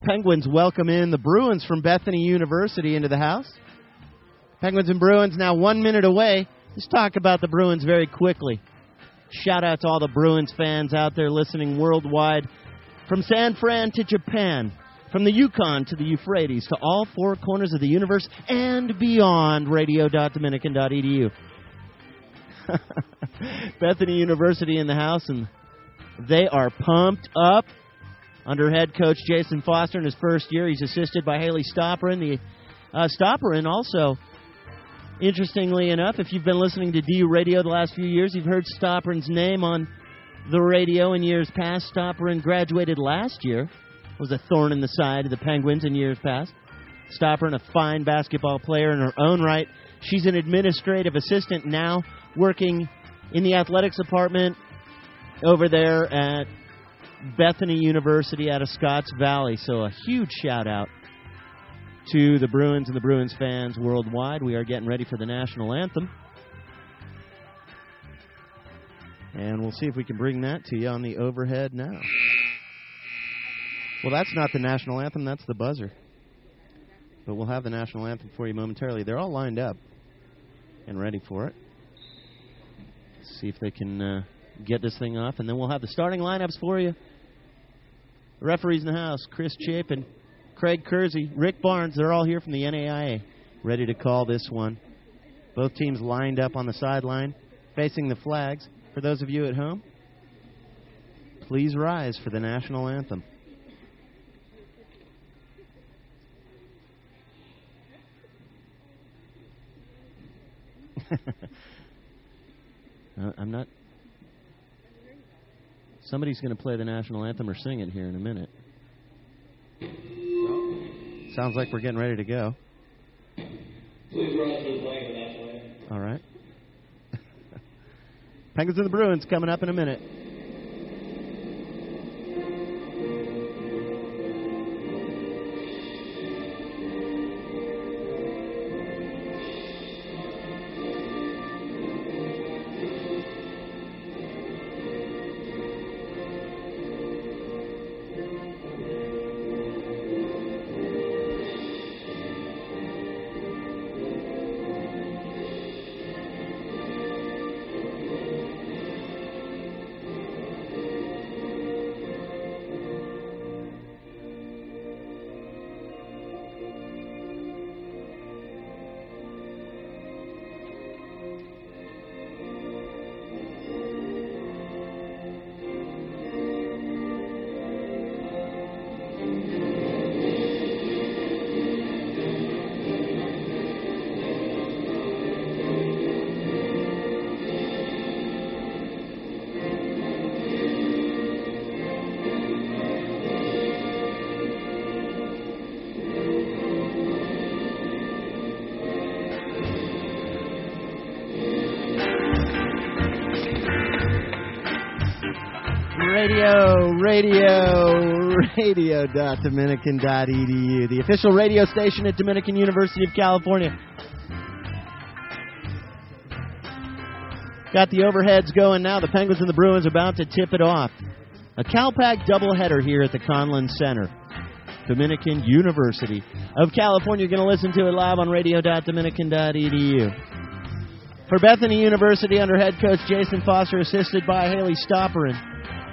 Penguins welcome in the Bruins from Bethany University into the house. Penguins and Bruins now 1 minute away. Let's talk about the Bruins very quickly. Shout out to all the Bruins fans out there listening worldwide. From San Fran to Japan, from the Yukon to the Euphrates, to all four corners of the universe and beyond, radio.dominican.edu. Bethany University in the house, and they are pumped up. Under head coach Jason Foster in his first year, he's assisted by Haley Stopperin. Stopperin also, interestingly enough, if you've been listening to DU Radio the last few years, you've heard Stopperin's name on the radio in years past. Stopperin graduated last year, was a thorn in the side of the Penguins in years past. Stopperin, a fine basketball player in her own right. She's an administrative assistant now, working in the athletics department over there at Bethany University out of Scotts Valley. So a huge shout-out to the Bruins and the Bruins fans worldwide. We are getting ready for the national anthem. And we'll see if we can bring that to you on the overhead now. Well, that's not the national anthem. That's the buzzer. But we'll have the national anthem for you momentarily. They're all lined up and ready for it. Let's see if they can get this thing off, and then we'll have the starting lineups for you. The referees in the house, Chris Chapin, Craig Kersey, Rick Barnes, they're all here from the NAIA, ready to call this one. Both teams lined up on the sideline, facing the flags. For those of you at home, please rise for the national anthem. I'm not... Somebody's going to play the national anthem or sing it here in a minute. Sounds like we're getting ready to go. Please rise for the flag of the national anthem. All right. Penguins and the Bruins coming up in a minute. Radio.dominican.edu, the official radio station at Dominican University of California. Got the overheads going now. The Penguins and the Bruins are about to tip it off. A CalPAC doubleheader here at the Conlin Center. Dominican University of California. You're going to listen to it live on radio.dominican.edu. For Bethany University, under head coach Jason Foster, assisted by Haley Stopperin.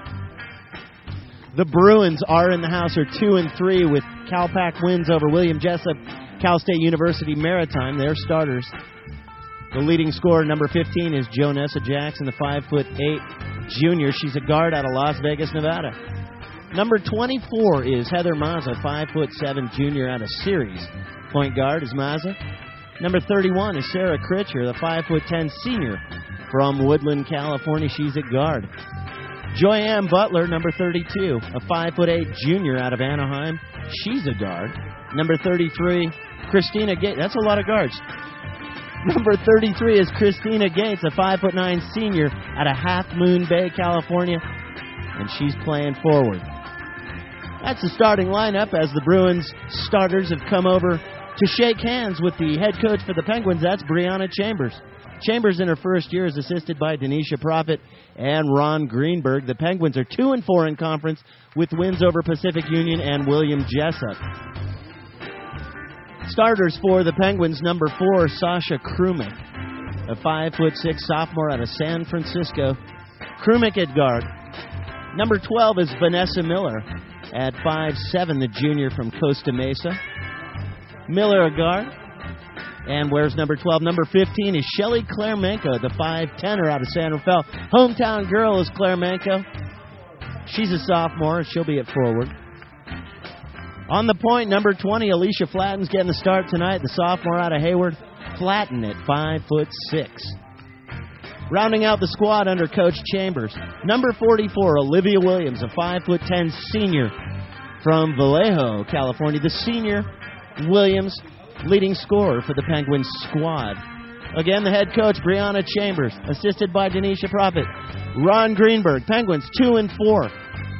The Bruins are in the house, are 2-3 with CalPAC wins over William Jessup, Cal State University Maritime. They're starters. The leading scorer, number 15, is Jonessa Jackson, the 5'8" junior. She's a guard out of Las Vegas, Nevada. Number 24 is Heather Mazza, 5'7" junior out of Ceres. Point guard is Mazza. Number 31 is Sarah Critcher, the 5'10" senior from Woodland, California. She's a guard. Joyanne Butler, number 32, a 5'8" junior out of Anaheim. She's a guard. Number 33, Christina Gates. That's a lot of guards. Number 33 is Christina Gates, a 5'9" senior out of Half Moon Bay, California. And she's playing forward. That's the starting lineup as the Bruins starters have come over to shake hands with the head coach for the Penguins. That's Brianna Chambers. Chambers in her first year is assisted by Denisha Prophet and Ron Greenberg. The Penguins are 2-4 in conference with wins over Pacific Union and William Jessup. Starters for the Penguins, number 4, Sasha Krumek, a 5'6" sophomore out of San Francisco. Krumek at guard. Number 12 is Vanessa Miller at 5'7", the junior from Costa Mesa. Miller at guard. And where's number 12? Number 15 is Shelly Klermenko, the 5'10" out of San Rafael. Hometown girl is Klermenko. She's a sophomore. She'll be at forward. On the point, number 20, Alicia Flatten's getting the start tonight. The sophomore out of Hayward. Flatten at 5'6". Rounding out the squad under Coach Chambers, number 44, Olivia Williams, a 5'10" senior from Vallejo, California. The senior Williams, leading scorer for the Penguins squad. Again, the head coach, Brianna Chambers, assisted by Denisha Prophet. Ron Greenberg, Penguins 2-4.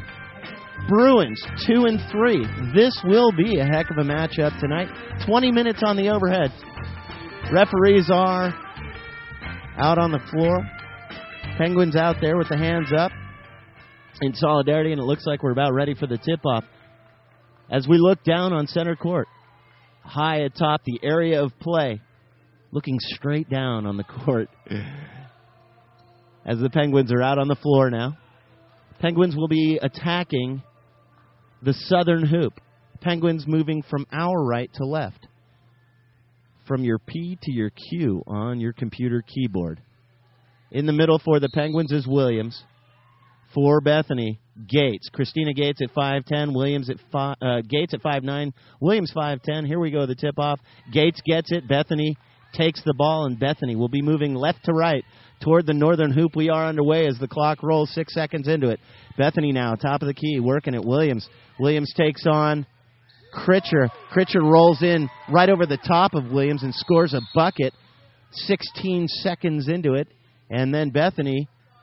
Bruins 2-3. This will be a heck of a matchup tonight. 20 minutes on the overhead. Referees are out on the floor. Penguins out there with the hands up in solidarity, and it looks like we're about ready for the tip-off. As we look down on center court, high atop the area of play, looking straight down on the court as the Penguins are out on the floor now. Penguins will be attacking the southern hoop. Penguins moving from our right to left, from your P to your Q on your computer keyboard. In the middle for the Penguins is Williams. For Bethany, Gates. Christina Gates at 5'10", Williams at Gates at 5'9", Williams 5'10". Here we go, the tip-off. Gates gets it. Bethany takes the ball, and Bethany will be moving left to right toward the northern hoop. We are underway as the clock rolls 6 seconds into it. Bethany now, top of the key, working at Williams. Williams takes on Critcher. Critcher rolls in right over the top of Williams and scores a bucket 16 seconds into it. And then Bethany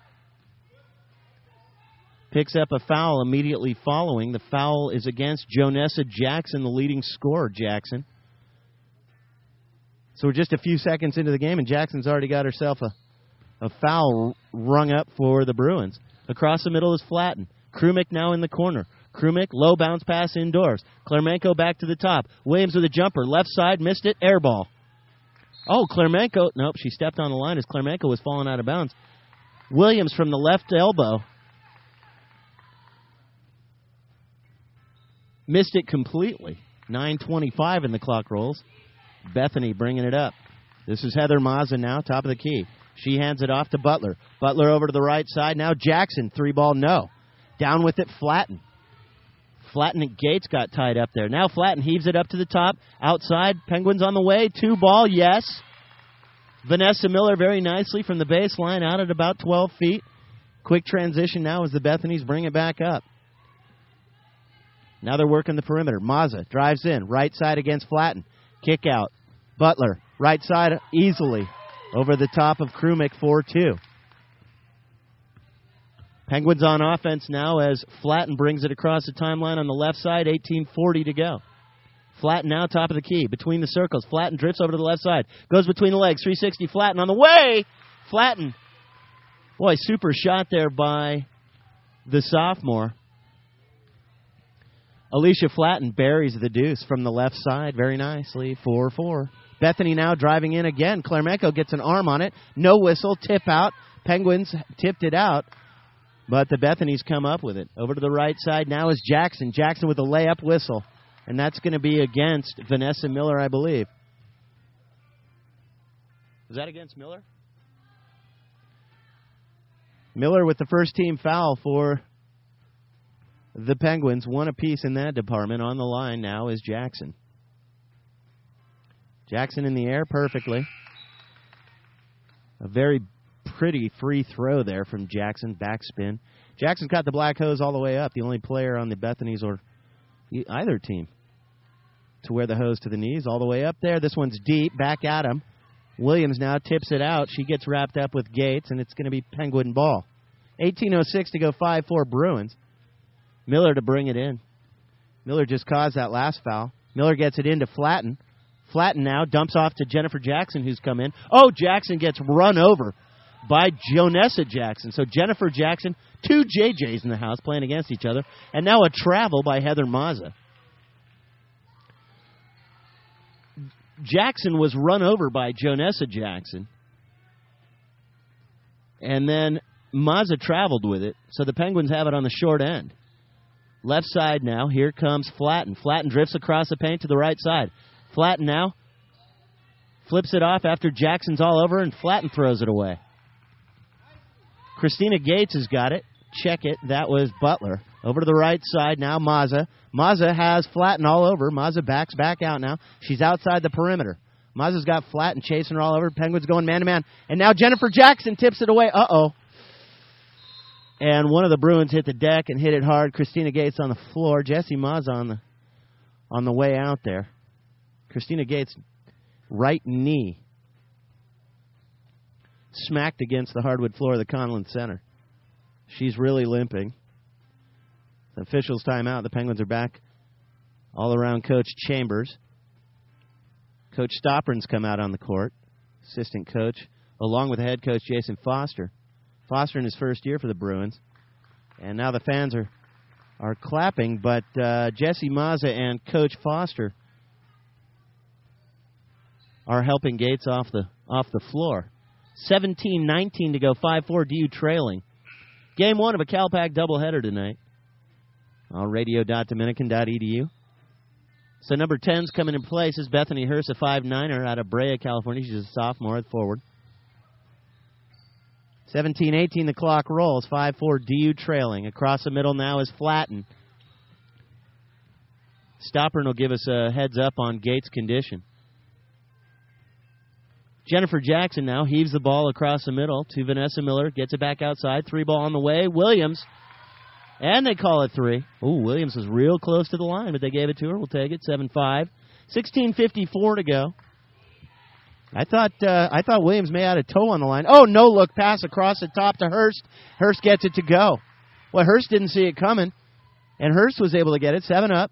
picks up a foul immediately following. The foul is against Jonessa Jackson, the leading scorer, Jackson. So we're just a few seconds into the game, and Jackson's already got herself a foul rung up for the Bruins. Across the middle is Flatten. Krumek now in the corner. Krumek, low bounce pass indoors. Klermenko back to the top. Williams with a jumper. Left side, missed it. Air ball. Oh, Klermenko. Nope, she stepped on the line as Klermenko was falling out of bounds. Williams from the left elbow. Missed it completely. 9:25 in the clock rolls. Bethany bringing it up. This is Heather Mazza now, top of the key. She hands it off to Butler. Butler over to the right side. Now Jackson, 3-ball, no. Down with it, Flatten. Flatten and Gates got tied up there. Now Flatten heaves it up to the top. Outside, Penguins on the way. 2-ball, yes. Vanessa Miller very nicely from the baseline out at about 12 feet. Quick transition now as the Bethanies bring it back up. Now they're working the perimeter. Mazza drives in. Right side against Flatten. Kick out. Butler, right side easily. Over the top of Krumek, 4-2. Penguins on offense now as Flatten brings it across the timeline on the left side. 18:40 to go. Flatten now top of the key. Between the circles. Flatten drifts over to the left side. Goes between the legs. 360 Flatten on the way. Flatten. Boy, super shot there by the sophomore. Alicia Flatten buries the deuce from the left side very nicely. 4-4. Bethany now driving in again. Klermenko gets an arm on it. No whistle. Tip out. Penguins tipped it out. But the Bethanies come up with it. Over to the right side now is Jackson. Jackson with a layup whistle. And that's going to be against Vanessa Miller, I believe. Was that against Miller? Miller with the first team foul for the Penguins. One apiece in that department. On the line now is Jackson. Jackson in the air perfectly. A very pretty free throw there from Jackson. Backspin. Jackson's got the black hose all the way up. The only player on the Bethanies or either team to wear the hose to the knees all the way up there. This one's deep. Back at him. Williams now tips it out. She gets wrapped up with Gates, and it's going to be Penguin ball. 18:06 to go. 5-4 Bruins. Miller to bring it in. Miller just caused that last foul. Miller gets it into Flatten. Flatten now dumps off to Jennifer Jackson, who's come in. Oh, Jackson gets run over by Jonessa Jackson. So Jennifer Jackson, 2 JJs in the house playing against each other, and now a travel by Heather Mazza. Jackson was run over by Jonessa Jackson, and then Mazza traveled with it, so the Penguins have it on the short end. Left side now, here comes Flatten. Flatten drifts across the paint to the right side. Flatten now flips it off after Jackson's all over, and Flatten throws it away. Christina Gates has got it. Check it. That was Butler. Over to the right side now, Mazza. Mazza has Flatten all over. Mazza backs back out now. She's outside the perimeter. Mazza's got Flatten chasing her all over. Penguins going man-to-man. And now Jennifer Jackson tips it away. Uh-oh. And one of the Bruins hit the deck and hit it hard. Christina Gates on the floor. Jessie Mazza on the way out there. Christina Gates' right knee smacked against the hardwood floor of the Conlon Center. She's really limping. The officials timeout. The Penguins are back all around Coach Chambers. Coach Stoppern's come out on the court, assistant coach, along with the head coach Jason Foster. Foster in his first year for the Bruins. And now the fans are clapping, but Jessie Mazza and Coach Foster are helping Gates off the floor. 17-19 to go, 5-4 DU trailing. Game 1 of a CalPAC doubleheader tonight on radio.dominican.edu. So number 10's coming in place is Bethany Hurst, a 5'9"er out of Brea, California. She's a sophomore at forward. 17-18, the clock rolls. 5-4 DU trailing. Across the middle now is Flatten. Stoppern will give us a heads up on Gates' condition. Jennifer Jackson now heaves the ball across the middle to Vanessa Miller. Gets it back outside. 3 ball on the way. Williams. And they call it 3. Ooh, Williams was real close to the line, but they gave it to her. We'll take it. 7-5. 16:54 to go. I thought Williams may have had a toe on the line. Oh, no look pass across the top to Hurst. Hurst gets it to go. Well, Hurst didn't see it coming, and Hurst was able to get it. 7 up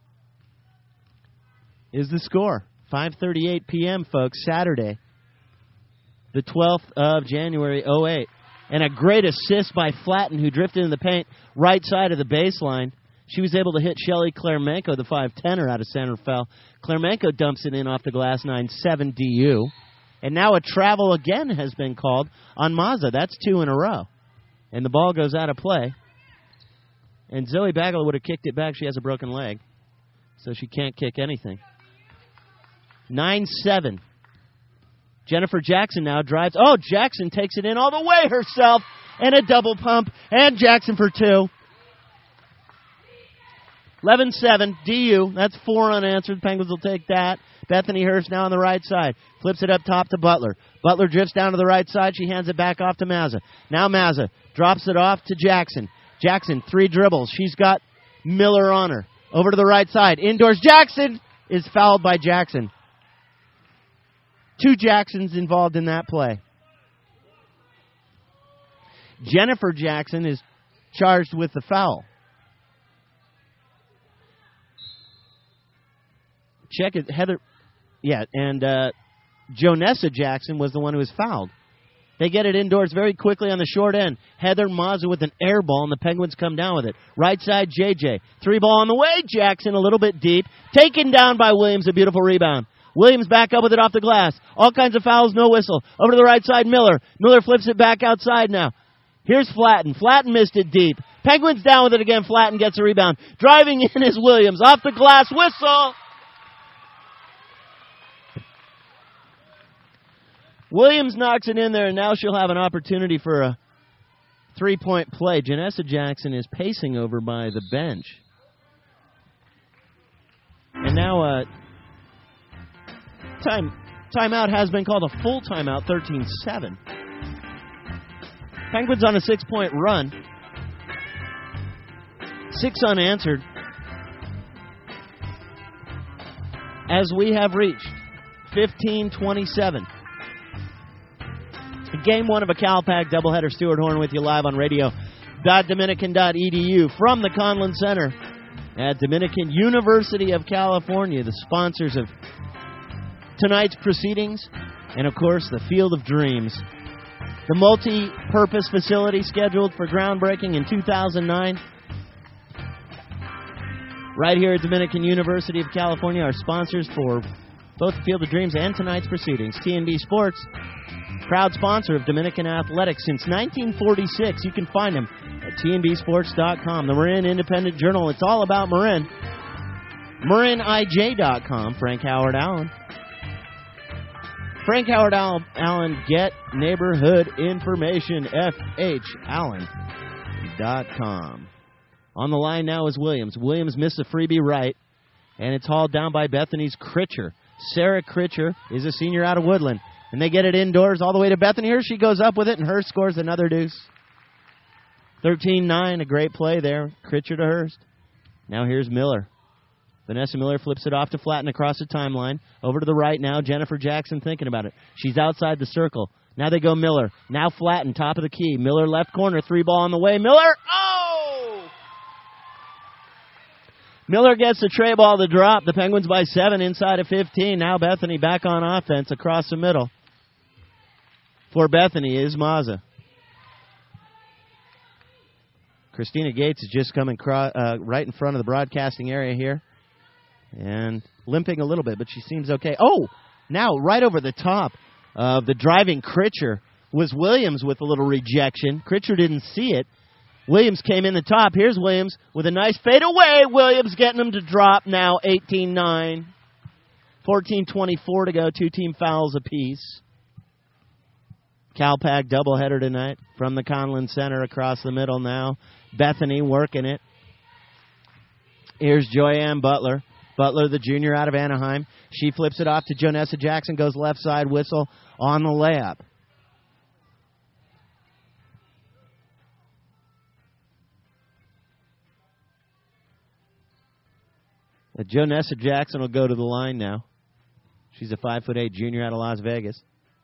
is the score. 5:38 p.m., folks, Saturday, the 12th of January, 08. And a great assist by Flatten, who drifted in the paint right side of the baseline. She was able to hit Shelly Klermenko, the 5'10"er out of center foul. Klermenko dumps it in off the glass, 9-7 DU. And now a travel again has been called on Mazza. That's 2 in a row. And the ball goes out of play. And Zoe Bagel would have kicked it back. She has a broken leg, so she can't kick anything. 9-7. Jennifer Jackson now drives. Oh, Jackson takes it in all the way herself. And a double pump. And Jackson for 2. 11-7, DU. That's 4 unanswered. Penguins will take that. Bethany Hurst now on the right side. Flips it up top to Butler. Butler drifts down to the right side. She hands it back off to Mazza. Now Mazza drops it off to Jackson. Jackson, 3 dribbles. She's got Miller on her. Over to the right side. Indoors. Jackson is fouled by Jackson. 2 Jacksons involved in that play. Jennifer Jackson is charged with the foul. Check it, Heather. Yeah, and Jonessa Jackson was the one who was fouled. They get it indoors very quickly on the short end. Heather Mazza with an air ball, and the Penguins come down with it. Right side, JJ. 3 ball on the way. Jackson a little bit deep. Taken down by Williams, a beautiful rebound. Williams back up with it off the glass. All kinds of fouls, no whistle. Over to the right side, Miller. Miller flips it back outside now. Here's Flatten. Flatten missed it deep. Penguins down with it again. Flatten gets a rebound. Driving in is Williams. Off the glass, whistle. Williams knocks it in there, and now she'll have an opportunity for a 3-point play. Jonessa Jackson is pacing over by the bench. And now timeout has been called a full timeout, 13-7. Penguins on a 6-point run. 6 unanswered. As we have reached 15-27. Game 1 of a CalPAC doubleheader. Stuart Horn with you live on radio.dominican.edu from the Conlon Center at Dominican University of California, the sponsors of tonight's proceedings, and, of course, the Field of Dreams. The multi-purpose facility scheduled for groundbreaking in 2009. Right here at Dominican University of California, our sponsors for both Field of Dreams and tonight's proceedings. TNB Sports, proud sponsor of Dominican athletics since 1946. You can find them at tnbsports.com. The Marin Independent Journal, it's all about Marin. MarinIJ.com, Frank Howard Allen. Frank Howard Allen, get neighborhood information, FHAllen.com. On the line now is Williams. Williams missed a freebie right, and it's hauled down by Bethany's Critcher. Sarah Critcher is a senior out of Woodland, and they get it indoors all the way to Bethany. Here she goes up with it, and Hurst scores another deuce. 13-9, a great play there. Critcher to Hurst. Now here's Miller. Vanessa Miller flips it off to Flatten across the timeline. Over to the right now, Jennifer Jackson thinking about it. She's outside the circle. Now they go Miller. Now Flatten, top of the key. Miller left corner, 3-ball on the way. Miller, oh! Miller gets the tray ball to drop. The Penguins by 7 inside of 15. Now Bethany back on offense across the middle. For Bethany is Mazza. Christina Gates is just coming right in front of the broadcasting area here. And limping a little bit, but she seems okay. Oh, now right over the top of the driving Critcher was Williams with a little rejection. Critcher didn't see it. Williams came in the top. Here's Williams with a nice fade away. Williams getting them to drop now, 18-9. 14:24 to go, 2 team fouls apiece. Calpac doubleheader tonight from the Conlin Center across the middle now. Bethany working it. Here's Joyanne Butler. Butler, the junior out of Anaheim. She flips it off to Jonessa Jackson, goes left side, whistle on the layup. Jonessa Jackson will go to the line now. She's a 5'8" junior out of Las Vegas.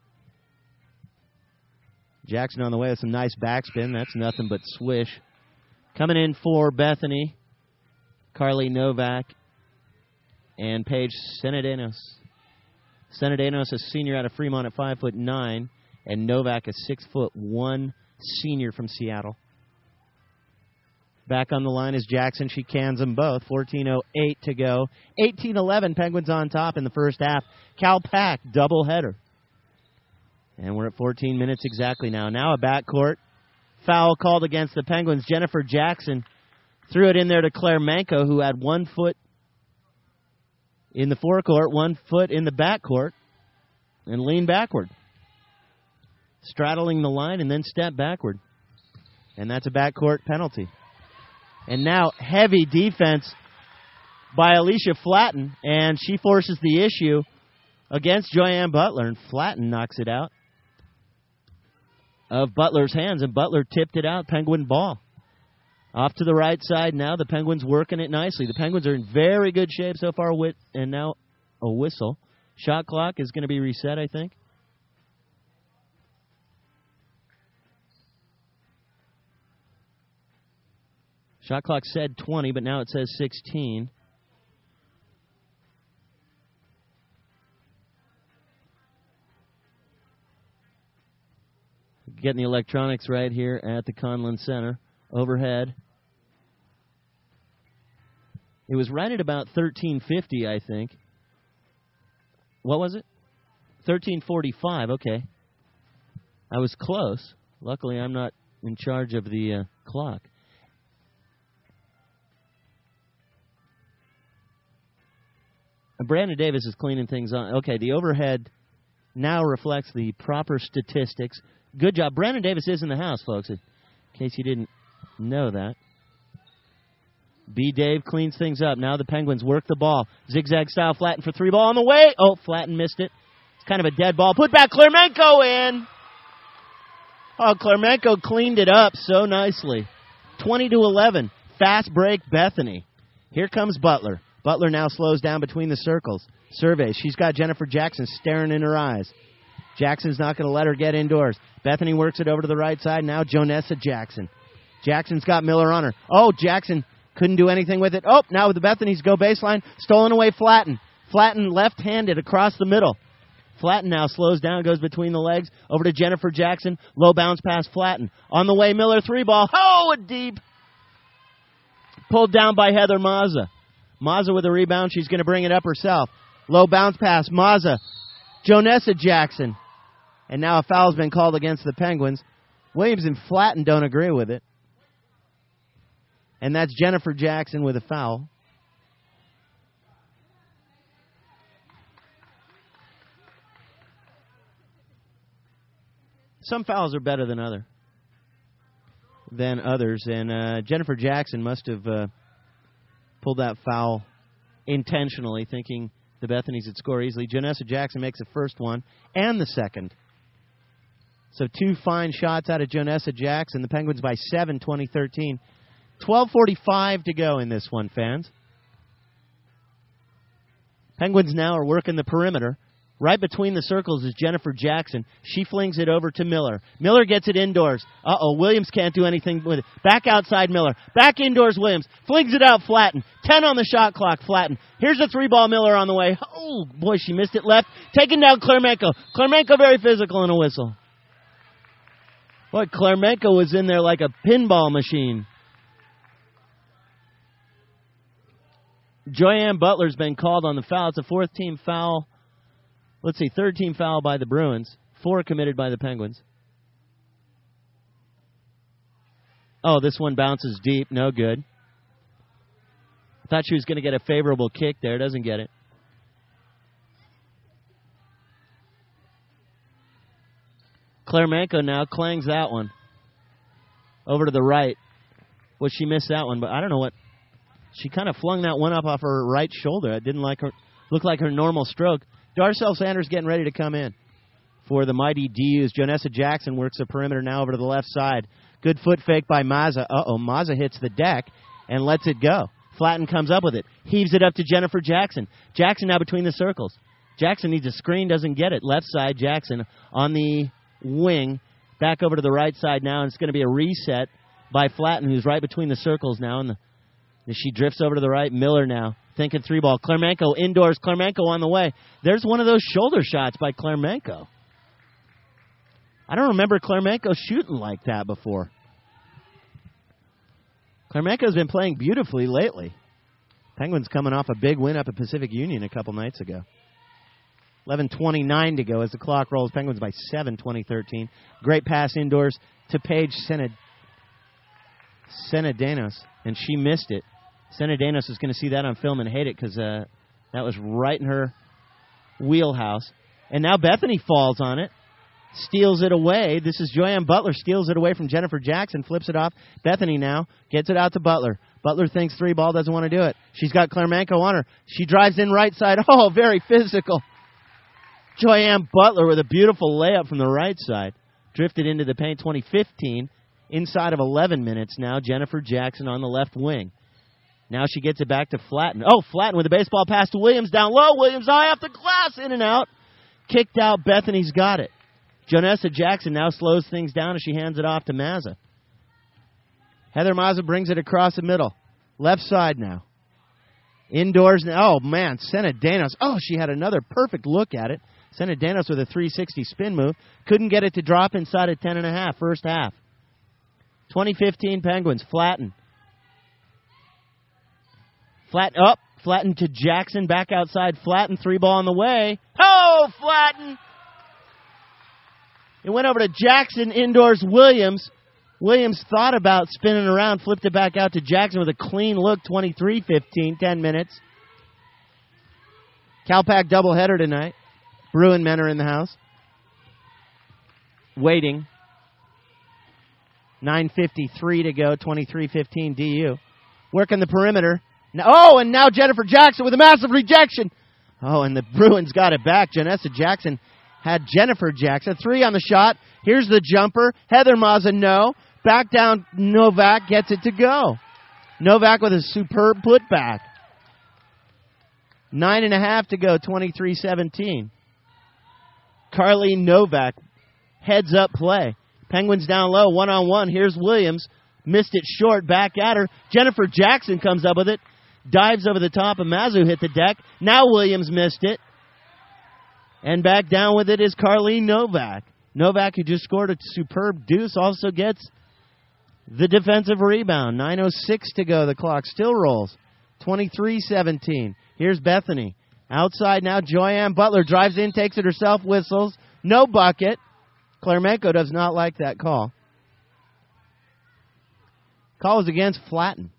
Jackson on the way with some nice backspin. That's nothing but swish. Coming in for Bethany, Carly Novak and Paige Senadenos. Senadenos, a senior out of Fremont at 5'9", and Novak, a 6'1" senior from Seattle. Back on the line is Jackson. She cans them both. 14:08 to go. 18-11, Penguins on top in the first half. Calpac, doubleheader. And we're at 14 minutes exactly now. Now a backcourt. Foul called against the Penguins. Jennifer Jackson threw it in there to Claire Manko, who had 1 foot in the forecourt, 1 foot in the backcourt, and leaned backward. Straddling the line and then stepped backward. And that's a backcourt penalty. And now heavy defense by Alicia Flatten, and she forces the issue against Joyanne Butler, and Flatten knocks it out of Butler's hands, and Butler tipped it out. Penguin ball. Off to the right side now. The Penguins working it nicely. The Penguins are in very good shape so far, and now a whistle. Shot clock is going to be reset, I think. Shot clock said 20, but now it says 16. Getting the electronics right here at the Conlin Center. Overhead. It was right at about 13:50, I think. What was it? 13:45, okay. I was close. Luckily, I'm not in charge of the clock. Brandon Davis is cleaning things on. Okay, the overhead now reflects the proper statistics. Good job. Brandon Davis is in the house, folks, in case you didn't know that. B. Dave cleans things up. Now the Penguins work the ball. Zigzag style, Flatten for 3-ball on the way. Oh, Flatten missed it. It's kind of a dead ball. Put back, Clermenko in. Oh, Clermenko cleaned it up so nicely. 20-11. Fast break, Bethany. Here comes Butler. Butler now slows down between the circles. Surveys. She's got Jennifer Jackson staring in her eyes. Jackson's not going to let her get indoors. Bethany works it over to the right side. Now Jonessa Jackson. Jackson's got Miller on her. Oh, Jackson couldn't do anything with it. Oh, now with the Bethany's go baseline. Stolen away Flatten. Flatten left-handed across the middle. Flatten now slows down, goes between the legs, over to Jennifer Jackson. Low bounce pass, Flatten. On the way, Miller, 3-ball. Oh, a deep. Pulled down by Heather Mazza. Mazza with a rebound. She's going to bring it up herself. Low bounce pass, Mazza. Jonessa Jackson. And now a foul's been called against the Penguins. Williams and Flatten don't agree with it. And that's Jennifer Jackson with a foul. Some fouls are better than others. And Jennifer Jackson must have pulled that foul intentionally, thinking the Bethanies would score easily. Jonessa Jackson makes the first one and the second. So 2 fine shots out of Jonessa Jackson. The Penguins by 7, 2013. 12:45 to go in this one, fans. Penguins now are working the perimeter. Right between the circles is Jennifer Jackson. She flings it over to Miller. Miller gets it indoors. Williams can't do anything with it. Back outside Miller. Back indoors Williams. Flings it out Flatten. 10 on the shot clock, Flatten. Here's a 3-ball Miller on the way. Oh, boy, she missed it left. Taking down Klermenko. Klermenko very physical and a whistle. Boy, Klermenko was in there like a pinball machine. Joyanne Butler's been called on the foul. It's a 4th-team foul. Let's see, 3rd-team foul by the Bruins. 4 committed by the Penguins. Oh, this one bounces deep. No good. I thought she was going to get a favorable kick there. Doesn't get it. Klermenko now clangs that one. Over to the right. Well, she missed that one, but I don't know what. She kind of flung that one up off her right shoulder. It didn't look like her normal stroke. Darcel Sanders getting ready to come in for the mighty DUs. Jonessa Jackson works the perimeter now over to the left side. Good foot fake by Mazza. Mazza hits the deck and lets it go. Flatten comes up with it. Heaves it up to Jennifer Jackson. Jackson now between the circles. Jackson needs a screen, doesn't get it. Left side, Jackson on the wing. Back over to the right side now, and it's going to be a reset by Flatten, who's right between the circles now. And she drifts over to the right. Miller now. Thinking 3-ball. Klermenko indoors. Klermenko on the way. There's one of those shoulder shots by Klermenko. I don't remember Klermenko shooting like that before. Klermenko's been playing beautifully lately. Penguins coming off a big win up at Pacific Union a couple nights ago. 11:29 to go as the clock rolls. Penguins by 7, 2013. Great pass indoors to Paige Senedanos, and she missed it. Senedanos is going to see that on film and hate it because that was right in her wheelhouse. And now Bethany falls on it, steals it away. This is Joyanne Butler, steals it away from Jennifer Jackson, flips it off. Bethany now gets it out to Butler. Butler thinks 3-ball, doesn't want to do it. She's got Klermenko on her. She drives in right side. Oh, very physical. Joyanne Butler with a beautiful layup from the right side. Drifted into the paint. 2015. Inside of 11 minutes now, Jennifer Jackson on the left wing. Now she gets it back to Flatten. Oh, Flatten with a baseball pass to Williams down low. Williams high off the glass, in and out. Kicked out. Bethany's got it. Jonessa Jackson now slows things down as she hands it off to Mazza. Heather Mazza brings it across the middle. Left side now. Indoors now. Oh, man, Senedanos. Oh, she had another perfect look at it. Senedanos with a 360 spin move. Couldn't get it to drop inside of 10.5, first half. 2015 Penguins. Flatten. Flatten to Jackson, back outside. Flatten, 3-ball on the way. Oh, Flatten! It went over to Jackson, indoors Williams. Williams thought about spinning around, flipped it back out to Jackson with a clean look. 23-15, 10 minutes. Calpac doubleheader tonight. Bruin men are in the house. Waiting. 9:53 to go, 23-15 DU. Working the perimeter. And now Jennifer Jackson with a massive rejection. Oh, and the Bruins got it back. Jonessa Jackson had Jennifer Jackson. 3 on the shot. Here's the jumper. Heather Mazza, no. Back down, Novak gets it to go. Novak with a superb putback. 9.5 to go, 23-17. Carly Novak, heads up play. Penguins down low, 1-on-1. Here's Williams. Missed it short, back at her. Jennifer Jackson comes up with it. Dives over the top, and Mazzu hit the deck. Now Williams missed it. And back down with it is Carlene Novak. Novak, who just scored a superb deuce, also gets the defensive rebound. 9:06 to go. The clock still rolls. 23-17. Here's Bethany. Outside now, Joyanne Butler drives in, takes it herself, whistles. No bucket. Klermenko does not like that call. Call was against Flatten.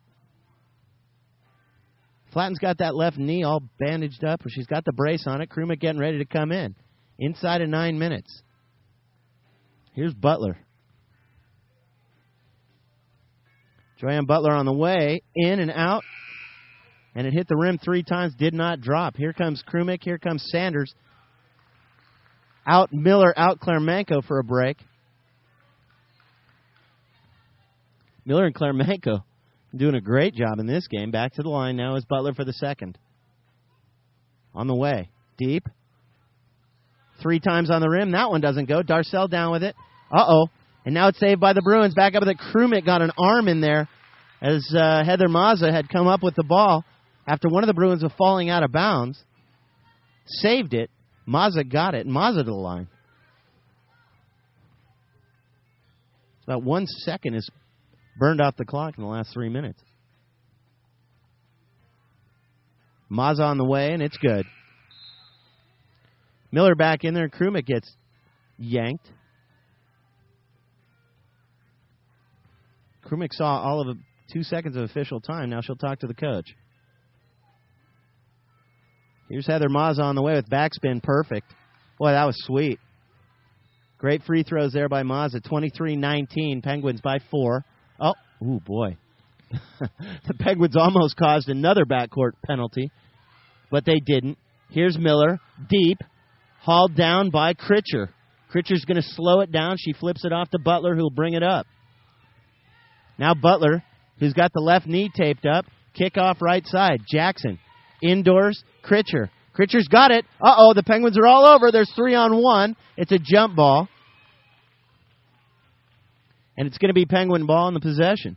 Flatten's got that left knee all bandaged up. She's got the brace on it. Krumik getting ready to come in. Inside of 9 minutes. Here's Butler. Joyanne Butler on the way. In and out. And it hit the rim 3 times. Did not drop. Here comes Krumik. Here comes Sanders. Out Miller. Out Klermenko for a break. Miller and Klermenko doing a great job in this game. Back to the line now is Butler for the second. On the way. Deep. 3 times on the rim. That one doesn't go. Darcel down with it. Uh-oh. And now it's saved by the Bruins. Back up with it. Krumik got an arm in there as Heather Mazza had come up with the ball after one of the Bruins was falling out of bounds. Saved it. Mazza got it. Mazza to the line. About 1 second is burned off the clock in the last 3 minutes. Mazza on the way, and it's good. Miller back in there. Krumik gets yanked. Krumik saw all of 2 seconds of official time. Now she'll talk to the coach. Here's Heather Mazza on the way with backspin. Perfect. Boy, that was sweet. Great free throws there by Mazza. 23-19. Penguins by 4. Oh, ooh, boy. The Penguins almost caused another backcourt penalty, but they didn't. Here's Miller. Deep. Hauled down by Critcher. Critcher's going to slow it down. She flips it off to Butler, who'll bring it up. Now Butler, who's got the left knee taped up. Kickoff right side. Jackson. Indoors. Critcher. Critcher's got it. Uh-oh, the Penguins are all over. There's 3-on-1. It's a jump ball. And it's going to be Penguin ball in the possession.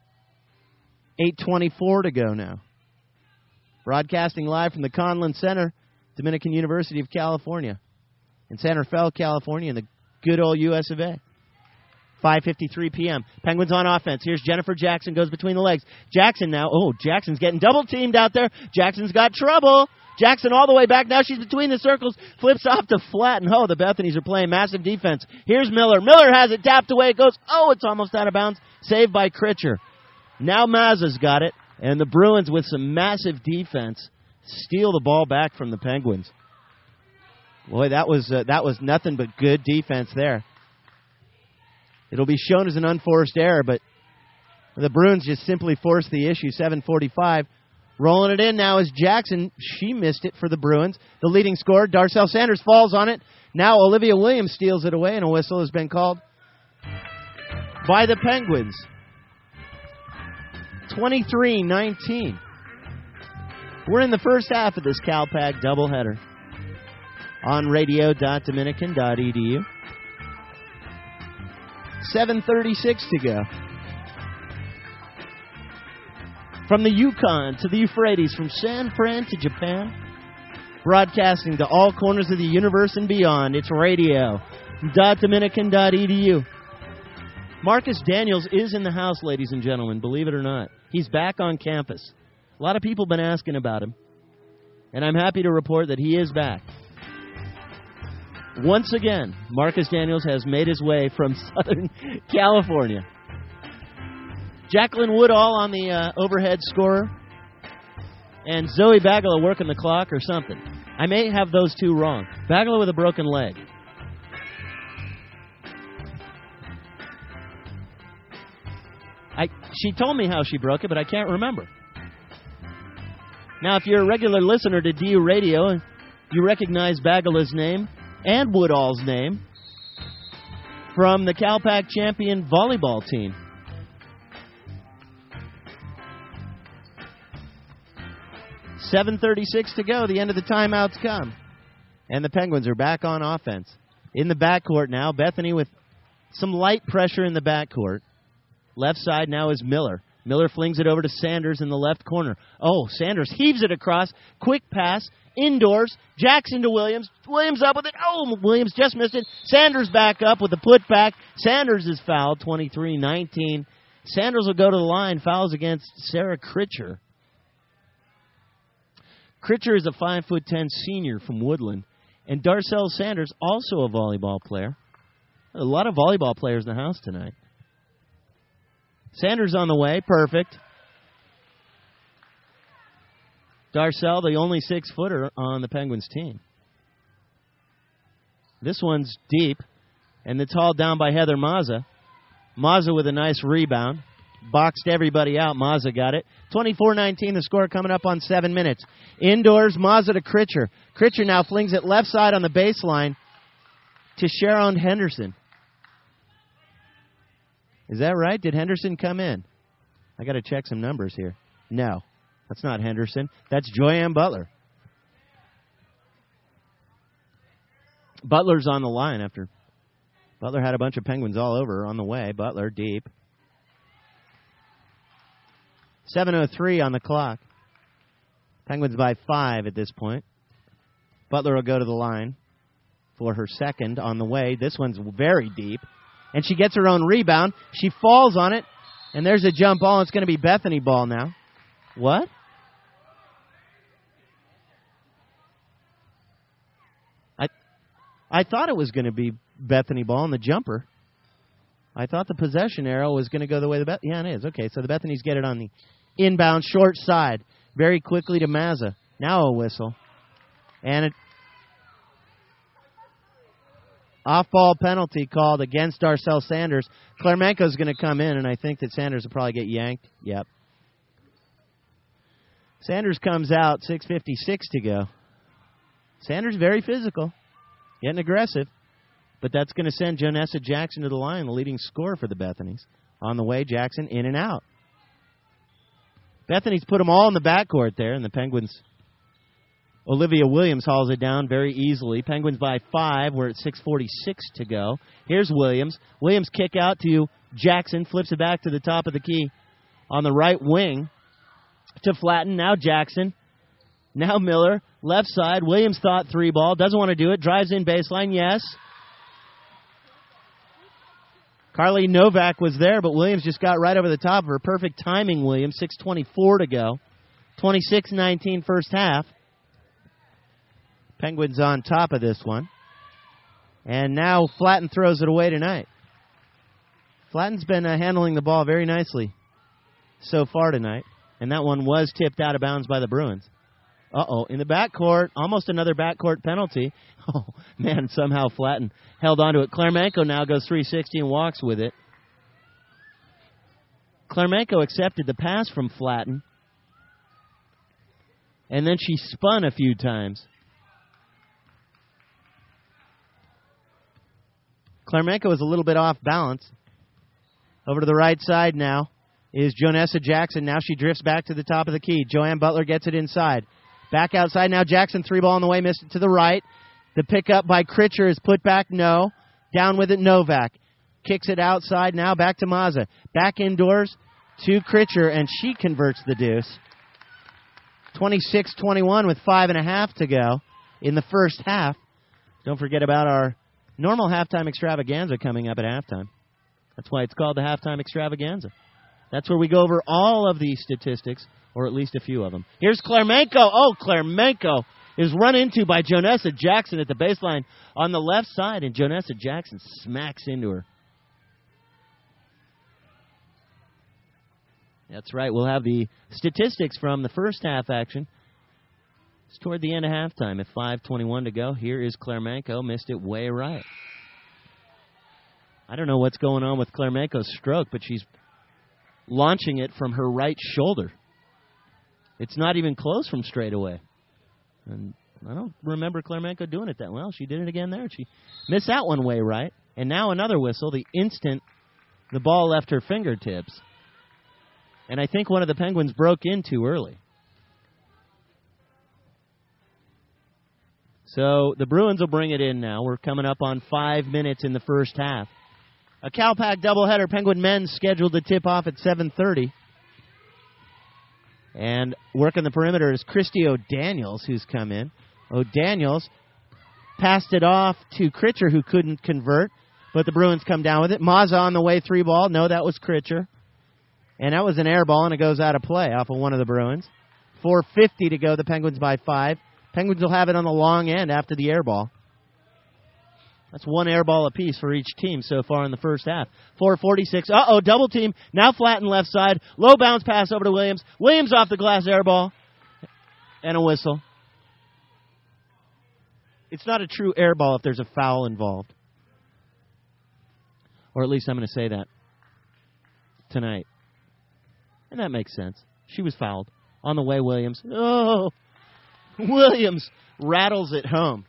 8:24 to go now. Broadcasting live from the Conlin Center, Dominican University of California. In Santa Fe, California, in the good old US of A. 5:53 p.m. Penguins on offense. Here's Jennifer Jackson, goes between the legs. Jackson now. Oh, Jackson's getting double-teamed out there. Jackson's got trouble. Jackson all the way back. Now she's between the circles. Flips off to Flatten. Oh, the Bethanys are playing massive defense. Here's Miller. Miller has it tapped away. It goes. Oh, it's almost out of bounds. Saved by Critcher. Now Mazza's got it. And the Bruins, with some massive defense, steal the ball back from the Penguins. Boy, that was nothing but good defense there. It'll be shown as an unforced error, but the Bruins just simply forced the issue. 7:45. Rolling it in now is Jackson. She missed it for the Bruins. The leading scorer, Darcel Sanders, falls on it. Now Olivia Williams steals it away, and a whistle has been called by the Penguins. 23-19. We're in the first half of this CalPAC doubleheader on radio.dominican.edu. 7:36 to go. From the Yukon to the Euphrates, from San Fran to Japan, broadcasting to all corners of the universe and beyond, it's radio.dominican.edu. Marcus Daniels is in the house, ladies and gentlemen, believe it or not. He's back on campus. A lot of people have been asking about him, and I'm happy to report that he is back. Once again, Marcus Daniels has made his way from Southern California. Jacqueline Woodall on the overhead scorer, and Zoe Bagala working the clock or something. I may have those two wrong. Bagala with a broken leg. She told me how she broke it, but I can't remember. Now, if you're a regular listener to DU Radio, you recognize Bagala's name and Woodall's name from the CalPAC champion volleyball team. .36 to go. The end of the timeout's come. And the Penguins are back on offense. In the backcourt now, Bethany with some light pressure in the backcourt. Left side now is Miller. Miller flings it over to Sanders in the left corner. Oh, Sanders heaves it across. Quick pass. Indoors. Jackson to Williams. Williams up with it. Oh, Williams just missed it. Sanders back up with the putback. Sanders is fouled, 23-19. Sanders will go to the line. Fouls against Sarah Critcher. Critcher is a 5'10" senior from Woodland. And Darcel Sanders, also a volleyball player. A lot of volleyball players in the house tonight. Sanders on the way. Perfect. Darcel, the only 6-footer on the Penguins team. This one's deep. And it's hauled down by Heather Mazza. Mazza with a nice rebound. Boxed everybody out. Mazza got it. 24-19, the score coming up on 7 minutes. Indoors, Mazza to Critcher. Critcher now flings it left side on the baseline to Sharon Henderson. Is that right? Did Henderson come in? I got to check some numbers here. No, that's not Henderson. That's Joyanne Butler. Butler's on the line after Butler had a bunch of Penguins all over on the way. Butler deep. 7:03 on the clock. Penguins by 5 at this point. Butler will go to the line for her second on the way. This one's very deep. And she gets her own rebound. She falls on it. And there's a jump ball. It's going to be Bethany ball now. What? I thought it was going to be Bethany ball in the jumper. I thought the possession arrow was going to go the way the Bethany... Yeah, it is. Okay, so the Bethany's get it on the inbound short side. Very quickly to Mazza. Now a whistle. And it... Off-ball penalty called against Darcel Sanders. Klermenko's going to come in, and I think that Sanders will probably get yanked. Yep. Sanders comes out, 6:56 to go. Sanders very physical, getting aggressive. But that's going to send Jonessa Jackson to the line, the leading scorer for the Bethanies. On the way, Jackson in and out. Bethany's put them all in the backcourt there, and the Penguins... Olivia Williams hauls it down very easily. Penguins by 5. We're at 6:46 to go. Here's Williams. Williams kick out to Jackson. Flips it back to the top of the key on the right wing to Flatten. Now Jackson. Now Miller. Left side. Williams thought 3-ball. Doesn't want to do it. Drives in baseline. Yes. Carly Novak was there, but Williams just got right over the top of her. Perfect timing, Williams. 6:24 to go. 26-19 first half. Penguins on top of this one. And now Flatten throws it away tonight. Flatten's been handling the ball very nicely so far tonight. And that one was tipped out of bounds by the Bruins. Uh-oh, in the backcourt, almost another backcourt penalty. Oh, man, somehow Flatten held on to it. Klermenko now goes 360 and walks with it. Klermenko accepted the pass from Flatten. And then she spun a few times. Klermenko was a little bit off balance. Over to the right side now is Jonessa Jackson. Now she drifts back to the top of the key. Joanne Butler gets it inside. Back outside now. Jackson, 3-ball on the way, missed it to the right. The pickup by Critcher is put back, no. Down with it, Novak. Kicks it outside now, back to Mazza. Back indoors to Critcher, and she converts the deuce. 26-21 with 5.5 to go in the first half. Don't forget about our normal halftime extravaganza coming up at halftime. That's why it's called the halftime extravaganza. That's where we go over all of the statistics, or at least a few of them. Here's Klermenko. Oh, Klermenko is run into by Jonessa Jackson at the baseline on the left side, and Jonessa Jackson smacks into her. That's right. We'll have the statistics from the first half action. It's toward the end of halftime at 5:21 to go. Here is Klermenko. Missed it way right. I don't know what's going on with Klermenko's stroke, but she's launching it from her right shoulder. It's not even close from straight away. And I don't remember Klermenko doing it that well. She did it again there. She missed that one way right. And now another whistle the instant the ball left her fingertips. And I think one of the Penguins broke in too early. So the Bruins will bring it in now. We're coming up on 5 minutes in the first half. A CalPac doubleheader. Penguin men's scheduled to tip off at 7:30. And working the perimeter is Christy O'Daniels, who's come in. O'Daniels passed it off to Critcher, who couldn't convert, but the Bruins come down with it. Mazza on the way, 3 ball. No, that was Critcher. And that was an air ball, and it goes out of play off of one of the Bruins. 4:50 to go. The Penguins by 5. Penguins will have it on the long end after the air ball. That's 1 air ball apiece for each team so far in the first half. 4:46. Uh-oh, double team. Now Flatten left side. Low bounce pass over to Williams. Williams off the glass air ball. And a whistle. It's not a true air ball if there's a foul involved. Or at least I'm going to say that tonight. And that makes sense. She was fouled. On the way, Williams. Oh! Williams rattles it home.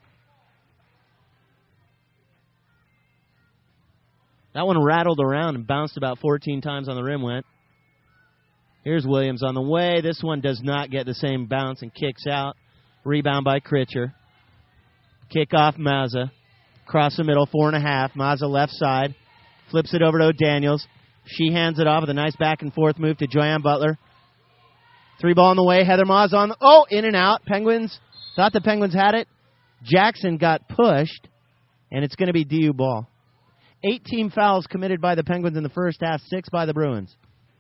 That one rattled around and bounced about 14 times on the rim, went. Here's Williams on the way. This one does not get the same bounce and kicks out. Rebound by Critcher. Kick off Mazza. Cross the middle, 4.5. Mazza left side. Flips it over to O'Daniels. She hands it off with a nice back and forth move to Joyanne Butler. 3 ball on the way. Heather Mazza on the... Oh, in and out. Penguins thought the Penguins had it. Jackson got pushed, and it's going to be DU ball. 18 fouls committed by the Penguins in the first half, 6 by the Bruins.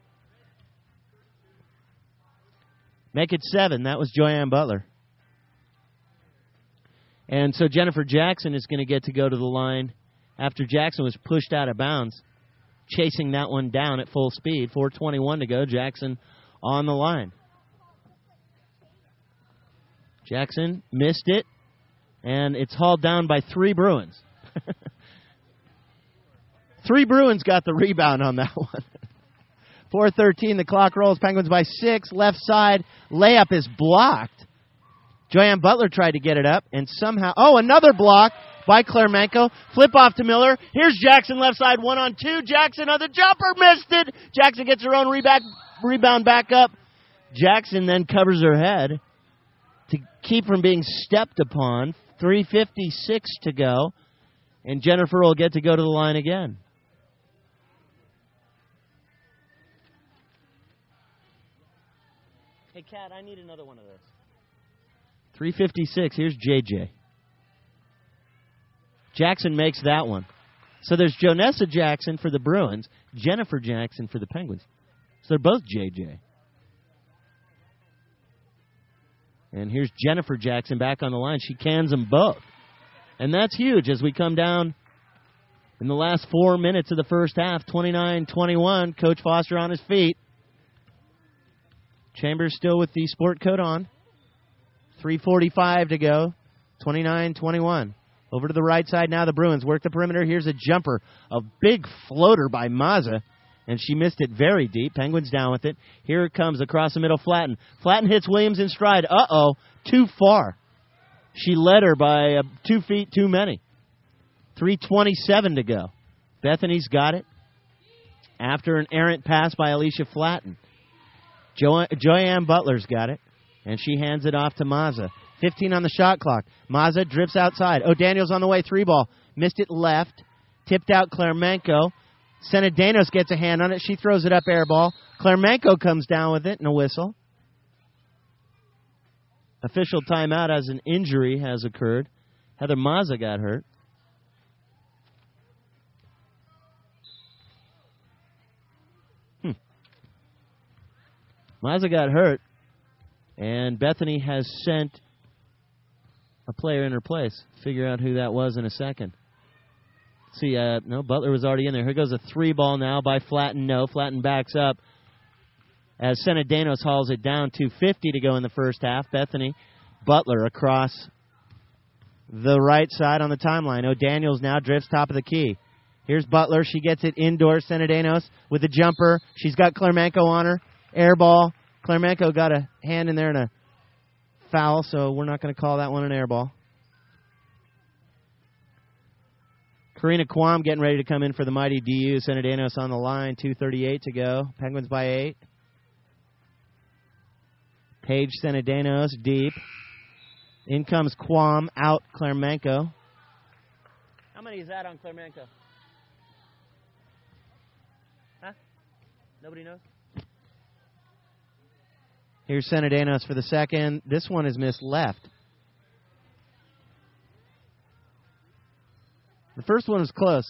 Make it 7. That was Joyanne Butler. And so Jennifer Jackson is going to get to go to the line after Jackson was pushed out of bounds, chasing that one down at full speed. 4:21 to go. Jackson on the line. Jackson missed it, and it's hauled down by 3 Bruins. 3 Bruins got the rebound on that one. 4:13, the clock rolls. Penguins by 6. Left side, layup is blocked. Joyanne Butler tried to get it up, and somehow... Oh, another block by Kleremenko. Flip off to Miller. Here's Jackson left side, 1-on-2. Jackson on the jumper, missed it. Jackson gets her own rebound back up. Jackson then covers her head to keep from being stepped upon. 3:56 to go, and Jennifer will get to go to the line again. Hey, Kat, I need another one of those. 3:56. Here's JJ. Jackson makes that one. So there's Jonessa Jackson for the Bruins, Jennifer Jackson for the Penguins. So they're both JJ. And here's Jennifer Jackson back on the line. She cans them both. And that's huge as we come down in the last 4 minutes of the first half. 29-21. Coach Foster on his feet. Chambers still with the sport coat on. 3:45 to go. 29-21. Over to the right side now, the Bruins work the perimeter. Here's a jumper. A big floater by Mazza, and she missed it very deep. Penguins down with it. Here it comes across the middle, Flatten. Flatten hits Williams in stride. Uh-oh, too far. She led her by 2 feet too many. 3:27 to go. Bethany's got it after an errant pass by Alicia Flatten. Joyanne Butler's got it, and she hands it off to Mazza. 15 on the shot clock. Mazza drifts outside. O'Daniels on the way, 3 ball. Missed it left. Tipped out Kleremenko. Senedanos gets a hand on it. She throws it up air ball. Kleremenko comes down with it and a whistle. Official timeout as an injury has occurred. Heather Mazza got hurt. Mazza got hurt, and Bethany has sent a player in her place. Figure out who that was in a second. See, no, Butler was already in there. Here goes a 3 ball now by Flatten. No, Flatten backs up as Senedanos hauls it down. 2:50 to go in the first half. Bethany Butler across the right side on the timeline. O'Daniels now drifts top of the key. Here's Butler. She gets it indoors. Senedanos with a jumper. She's got Kleremenko on her. Air ball. Kleremenko got a hand in there and a foul, so we're not going to call that one an air ball. Karina Quam getting ready to come in for the mighty DU. Senedanos on the line. 2:38 to go. Penguins by 8. Paige Senedanos deep. In comes Quam. Out Kleremenko. How many is that on Kleremenko? Huh? Nobody knows? Here's Senadenos for the second. This one is missed left. The first one was close.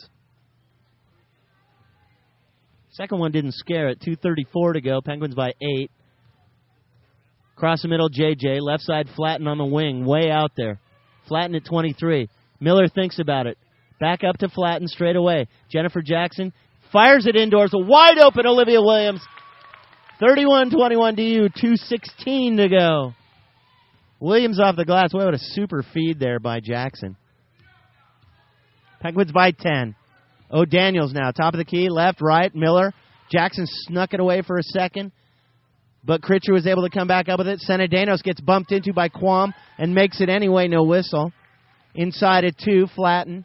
Second one didn't scare it. 2:34 to go. Penguins by 8. Across the middle, JJ. Left side, Flatten on the wing. Way out there. Flatten at 23. Miller thinks about it. Back up to Flatten straight away. Jennifer Jackson fires it indoors. A wide open Olivia Williams. 31-21 DU. 2:16 to go. Williams off the glass. What a super feed there by Jackson. Penguins by 10. O'Daniels now. Top of the key. Left, right. Miller. Jackson snuck it away for a second. But Critcher was able to come back up with it. Senadenos gets bumped into by Quam and makes it anyway. No whistle. Inside at 2. Flatten.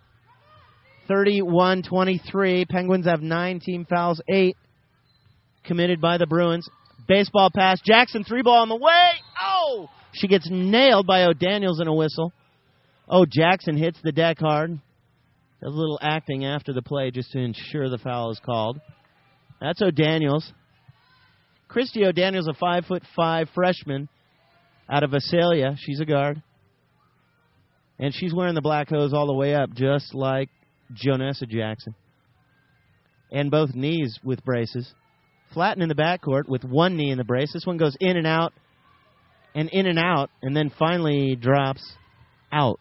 31-23. Penguins have 9 team fouls. 8 committed by the Bruins. Baseball pass. Jackson 3-ball on the way. Oh! She gets nailed by O'Daniels in a whistle. Oh, Jackson hits the deck hard. Does a little acting after the play just to ensure the foul is called. That's O'Daniels. Christy O'Daniels, a 5'5" freshman out of Visalia. She's a guard. And she's wearing the black hose all the way up, just like Jonessa Jackson. And both knees with braces. Flatten in the backcourt with one knee in the brace. This one goes in and out, and then finally drops out.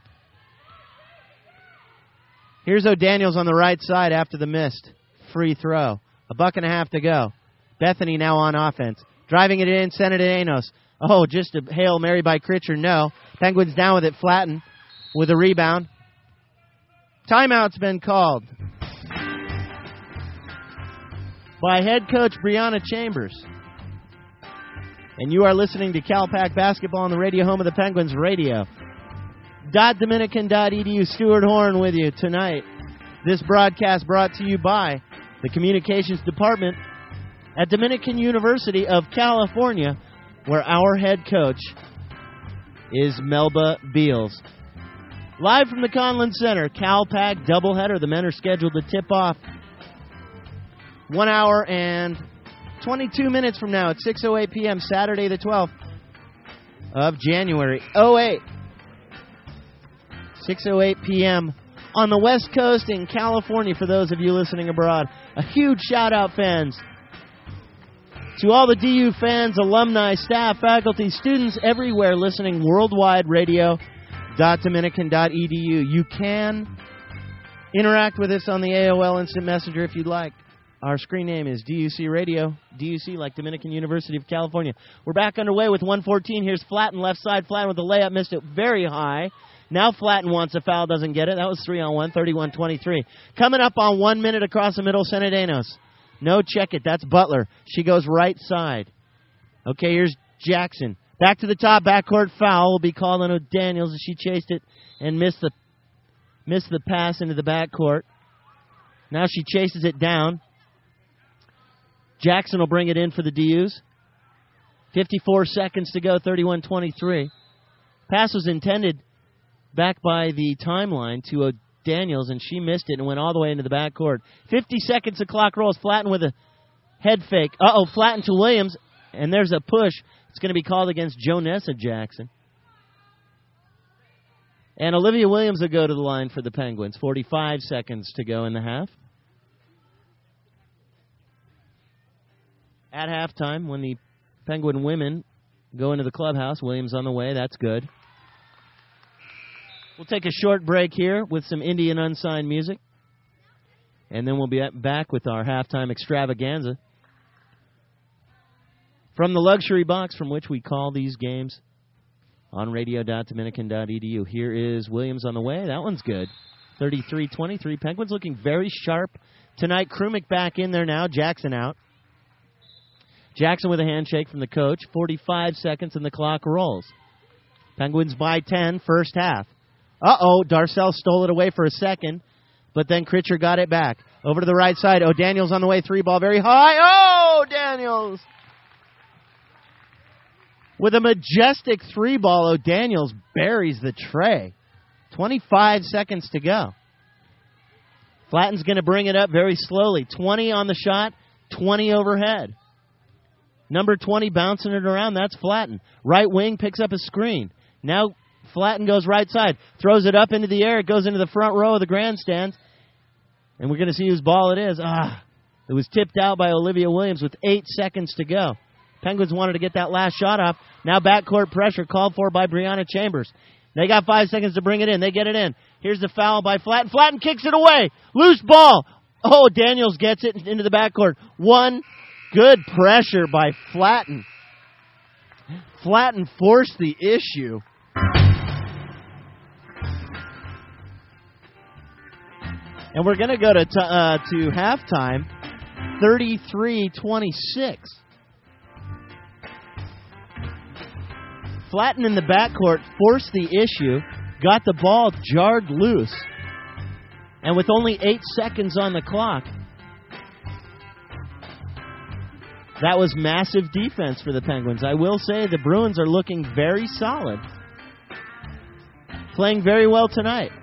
Here's O'Daniels on the right side after the missed free throw. 1.5 to go. Bethany now on offense. Driving it in, Senadenos. Oh, just a Hail Mary by Critcher. No. Penguins down with it. Flatten with a rebound. Timeout's been called by head coach Brianna Chambers. And you are listening to CalPAC Basketball on the radio, home of the Penguins radio. .dominican.edu. Stuart Horn with you tonight. This broadcast brought to you by the Communications Department at Dominican University of California, where our head coach is Melba Beals. Live from the Conlin Center, CalPAC doubleheader. The men are scheduled to tip off 1 hour and 22 minutes from now at 6:08 p.m. Saturday the 12th of January 08. 6:08 p.m. on the West Coast in California for those of you listening abroad. A huge shout-out, fans, to all the DU fans, alumni, staff, faculty, students everywhere listening worldwide radio.dominican.edu. You can interact with us on the AOL Instant Messenger if you'd like. Our screen name is DUC Radio. DUC like Dominican University of California. We're back underway with 1:14. Here's Flatten left side. Flatten with the layup. Missed it very high. Now Flatten wants a foul, doesn't get it. That was 3-on-1, 31-23. Coming up on 1 minute across the middle, Senadenos. No, check it. That's Butler. She goes right side. Okay, here's Jackson. Back to the top, backcourt foul will be called on O'Daniels as she chased it and missed the pass into the backcourt. Now she chases it down. Jackson will bring it in for the DUs. 54 seconds to go, 31-23. Pass was intended back by the timeline to O'Daniels, and she missed it and went all the way into the backcourt. 50 seconds, the clock rolls. Flatten with a head fake. Flatten to Williams, and there's a push. It's going to be called against Jonessa Jackson. And Olivia Williams will go to the line for the Penguins. 45 seconds to go in the half. At halftime, when the Penguin women go into the clubhouse, Williams on the way. That's good. We'll take a short break here with some Indian unsigned music. And then we'll be back with our halftime extravaganza from the luxury box from which we call these games on radio.dominican.edu. Here is Williams on the way. That one's good. 33-23. Penguins looking very sharp tonight. Krumick back in there now. Jackson out. Jackson with a handshake from the coach. 45 seconds and the clock rolls. Penguins by 10, first half. Darcel stole it away for a second, but then Critcher got it back. Over to the right side. O'Daniels on the way. 3-ball very high. Oh, Daniels! With a majestic 3-ball, O'Daniels buries the tray. 25 seconds to go. Flatten's going to bring it up very slowly. 20 on the shot, 20 overhead. Number 20 bouncing it around. That's Flatten. Right wing picks up a screen. Now Flatten goes right side. Throws it up into the air. It goes into the front row of the grandstands. And we're going to see whose ball it is. It was tipped out by Olivia Williams with 8 seconds to go. Penguins wanted to get that last shot off. Now backcourt pressure called for by Brianna Chambers. They got 5 seconds to bring it in. They get it in. Here's the foul by Flatten. Flatten kicks it away. Loose ball. Oh, Daniels gets it into the backcourt. One good pressure by Flatten. Flatten forced the issue. And we're going to go to halftime, 33-26. Flatten in the backcourt forced the issue, got the ball jarred loose, and with only 8 seconds on the clock, that was massive defense for the Penguins. I will say the Bruins are looking very solid, playing very well tonight.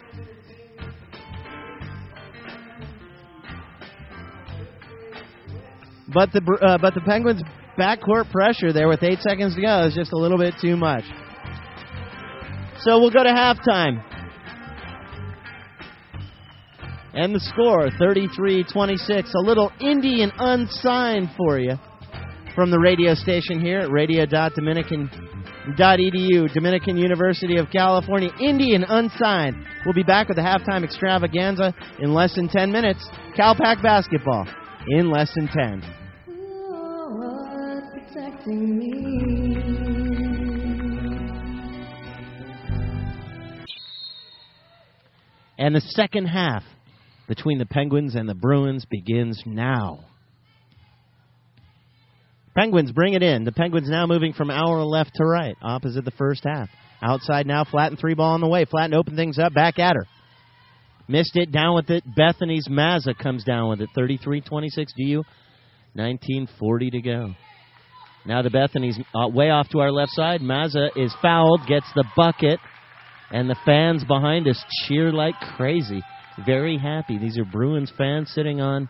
But the Penguins' backcourt pressure there with 8 seconds to go is just a little bit too much. So we'll go to halftime. And the score, 33-26. A little Indian Unsigned for you from the radio station here at radio.dominican.edu, Dominican University of California. Indian Unsigned. We'll be back with the halftime extravaganza in less than 10 minutes. CalPAC basketball in less than 10. And the second half between the Penguins and the Bruins begins now. Penguins bring it in. The Penguins now moving from our left to right, opposite the first half. Outside now, Flatten 3-ball on the way. Flatten open things up, back at her. Missed it, down with it. Bethany's Mazza comes down with it. 33-26 DU, 19:40 to go. Now the Bethany's way off to our left side. Mazza is fouled, gets the bucket, and the fans behind us cheer like crazy. Very happy. These are Bruins fans sitting on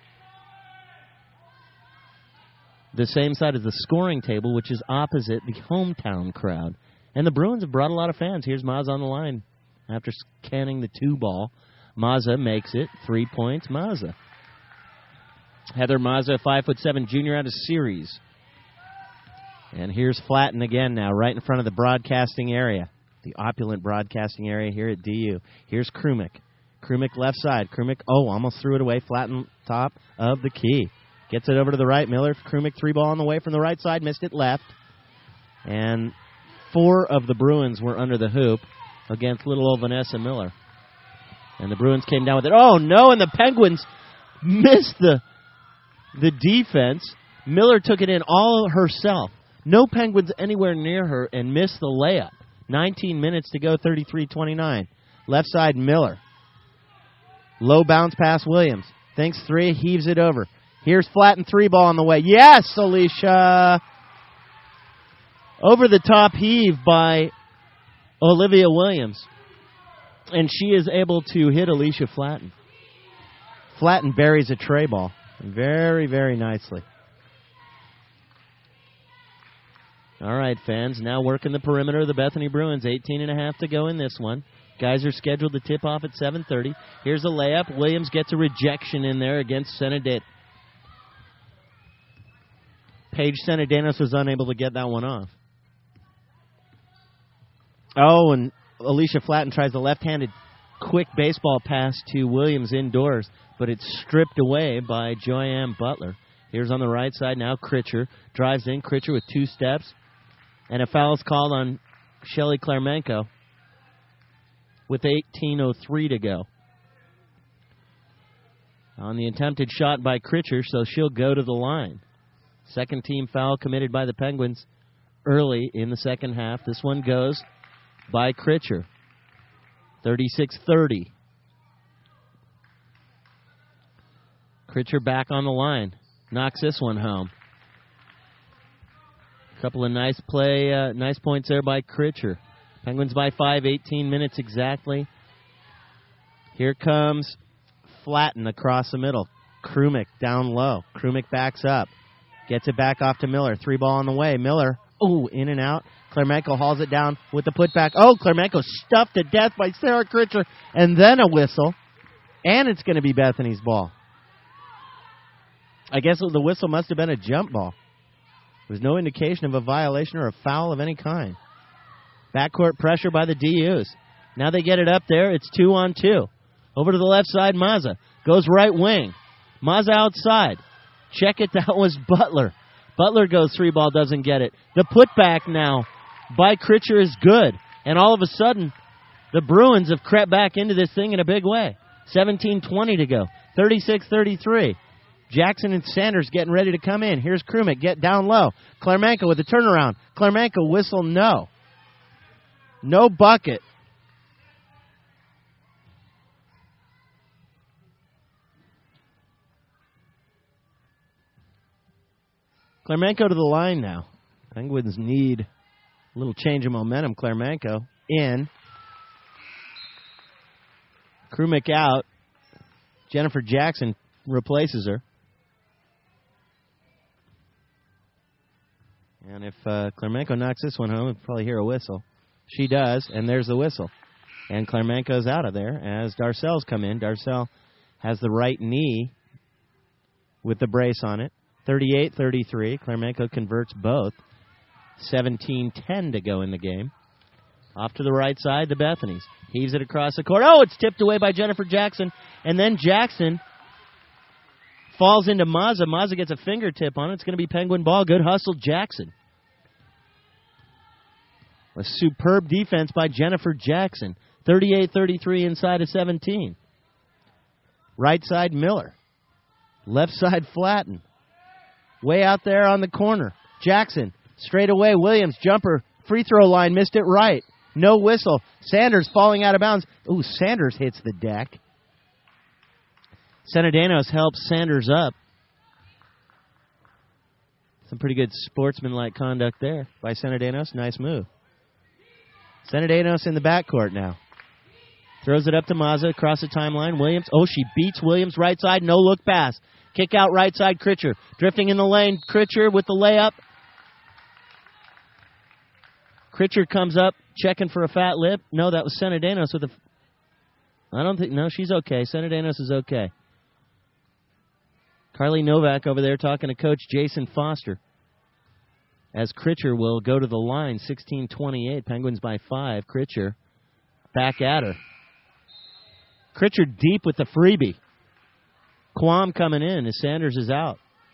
the same side as the scoring table, which is opposite the hometown crowd. And the Bruins have brought a lot of fans. Here's Mazza on the line after scanning the 2-ball. Mazza makes it. 3 points, Mazza. Heather Mazza, 5'7" junior out of Ceres. And here's Flatten again now, right in front of the broadcasting area, the opulent broadcasting area here at DU. Here's Krumick. Krumick left side. Krumick, almost threw it away. Flatten top of the key. Gets it over to the right. Miller, Krumick 3-ball on the way from the right side. Missed it left. And 4 of the Bruins were under the hoop against little old Vanessa Miller. And the Bruins came down with it. Oh, no, and the Penguins missed the defense. Miller took it in all herself. No Penguins anywhere near her and missed the layup. 19 minutes to go, 33-29. Left side, Miller. Low bounce pass, Williams. Thinks 3, heaves it over. Here's Flatten 3-ball on the way. Yes, Alicia! Over the top heave by Olivia Williams. And she is able to hit Alicia Flatten. Flatten buries a tray ball very, very nicely. All right, fans, now working the perimeter of the Bethany Bruins. 18.5 to go in this one. Guys are scheduled to tip off at 7:30. Here's a layup. Williams gets a rejection in there against Senadet. Paige Senadenos was unable to get that one off. Oh, and Alicia Flatten tries the left-handed quick baseball pass to Williams indoors, but it's stripped away by Joyanne Butler. Here's on the right side now, Critcher. Drives in, Critcher with 2 steps. And a foul is called on Shelly Klarmenko with 18:03 to go. On the attempted shot by Critcher, so she'll go to the line. Second team foul committed by the Penguins early in the second half. This one goes by Critcher. 36-30. Critcher back on the line. Knocks this one home. Couple of nice points there by Critcher. Penguins by 5, 18 minutes exactly. Here comes Flatten across the middle. Krumick down low. Krumick backs up. Gets it back off to Miller. 3 ball on the way. Miller, in and out. Clermenco hauls it down with the putback. Clermenco stuffed to death by Sarah Critcher. And then a whistle. And it's going to be Bethany's ball. I guess the whistle must have been a jump ball. There was no indication of a violation or a foul of any kind. Backcourt pressure by the DUs. Now they get it up there. It's 2-on-2. Over to the left side, Mazza. Goes right wing. Mazza outside. Check it, that was Butler. Butler goes 3 ball, doesn't get it. The putback now by Critcher is good. And all of a sudden, the Bruins have crept back into this thing in a big way. 17:20 to go. 36-33. Jackson and Sanders getting ready to come in. Here's Krumick, get down low. Clermenco with a turnaround. Clermenco whistle no. No bucket. Clermenco to the line now. Penguins need a little change of momentum. Clermenco in. Krumick out. Jennifer Jackson replaces her. And if Clermenco knocks this one home, we'll probably hear a whistle. She does, and there's the whistle. And Clermenco's out of there as Darcell's come in. Darcell has the right knee with the brace on it. 38-33. Clermenco converts both. 17:10 to go in the game. Off to the right side, the Bethanies. Heaves it across the court. It's tipped away by Jennifer Jackson. And then Jackson falls into Mazza. Mazza gets a fingertip on it. It's going to be Penguin ball. Good hustle, Jackson. A superb defense by Jennifer Jackson. 38-33 inside of 17. Right side, Miller. Left side, Flatten. Way out there on the corner. Jackson, straight away. Williams, jumper, free throw line, missed it right. No whistle. Sanders falling out of bounds. Sanders hits the deck. Senadenos helps Sanders up. Some pretty good sportsmanlike conduct there by Senadenos. Nice move. Senadenos in the backcourt now. Throws it up to Mazza across the timeline. Williams. She beats Williams right side. No look pass. Kick out right side, Critcher. Drifting in the lane, Critcher with the layup. Critcher comes up, checking for a fat lip. No, that was Senadenos with a... I don't think... No, she's okay. Senadenos is okay. Carly Novak over there talking to Coach Jason Foster. As Critcher will go to the line, 16-28. Penguins by 5. Critcher back at her. Critcher deep with the freebie. Quam coming in as Sanders is out.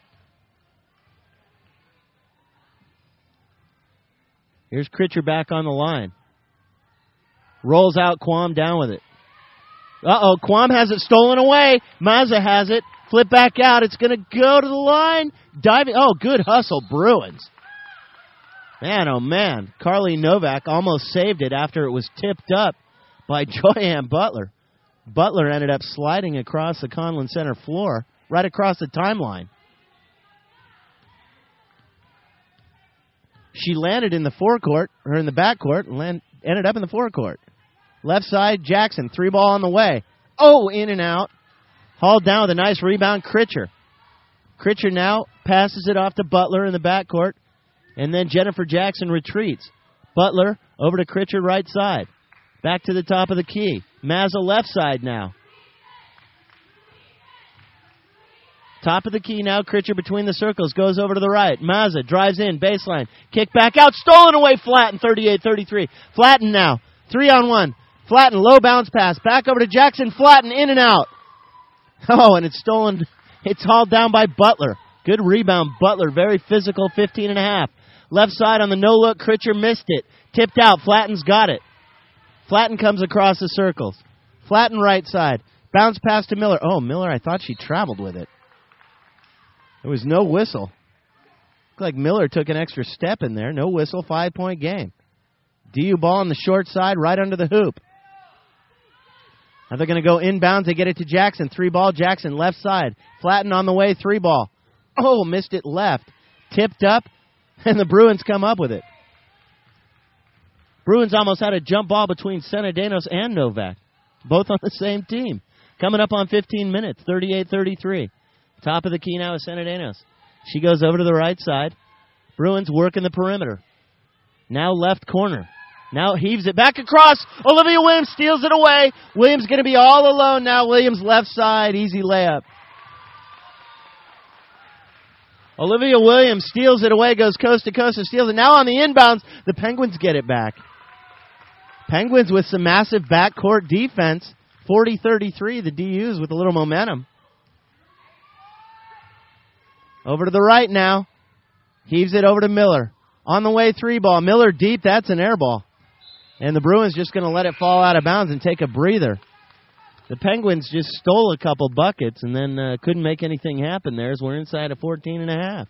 Here's Critcher back on the line. Rolls out, Quam down with it. Quam has it stolen away. Mazza has it. Flip back out. It's going to go to the line. Diving. Good hustle, Bruins. Man, oh man. Carly Novak almost saved it after it was tipped up by Joyanne Butler. Butler ended up sliding across the Conlin Center floor, right across the timeline. She landed in the forecourt, or in the backcourt, and ended up in the forecourt. Left side, Jackson, 3 ball on the way. In and out. Hauled down with a nice rebound, Critcher. Critcher now passes it off to Butler in the backcourt, and then Jennifer Jackson retreats. Butler over to Critcher right side. Back to the top of the key. Mazza left side now. Top of the key now. Critcher between the circles. Goes over to the right. Mazza drives in. Baseline. Kick back out. Stolen away. Flatten. 38-33. Flatten now. 3-on-1. Flatten. Low bounce pass. Back over to Jackson. Flatten. In and out. And it's stolen. It's hauled down by Butler. Good rebound. Butler. Very physical. 15.5. Left side on the no-look. Critcher missed it. Tipped out. Flatten's got it. Flatten comes across the circles. Flatten right side. Bounce pass to Miller. Miller, I thought she traveled with it. There was no whistle. Looked like Miller took an extra step in there. No whistle, 5-point game. DU ball on the short side, right under the hoop. Now they're going to go inbounds. They get it to Jackson. 3 ball, Jackson, left side. Flatten on the way, 3 ball. Missed it left. Tipped up, and the Bruins come up with it. Bruins almost had a jump ball between Senadenos and Novak. Both on the same team. Coming up on 15 minutes, 38-33. Top of the key now is Senadenos. She goes over to the right side. Bruins working the perimeter. Now left corner. Now heaves it back across. Olivia Williams steals it away. Williams going to be all alone now. Williams left side. Easy layup. Olivia Williams steals it away, goes coast to coast and steals it. Now on the inbounds, the Penguins get it back. Penguins with some massive backcourt defense. 40-33, the DUs with a little momentum. Over to the right now. Heaves it over to Miller. On the way, 3-ball. Miller deep, that's an air ball. And the Bruins just going to let it fall out of bounds and take a breather. The Penguins just stole a couple buckets and then couldn't make anything happen there as we're inside of 14.5.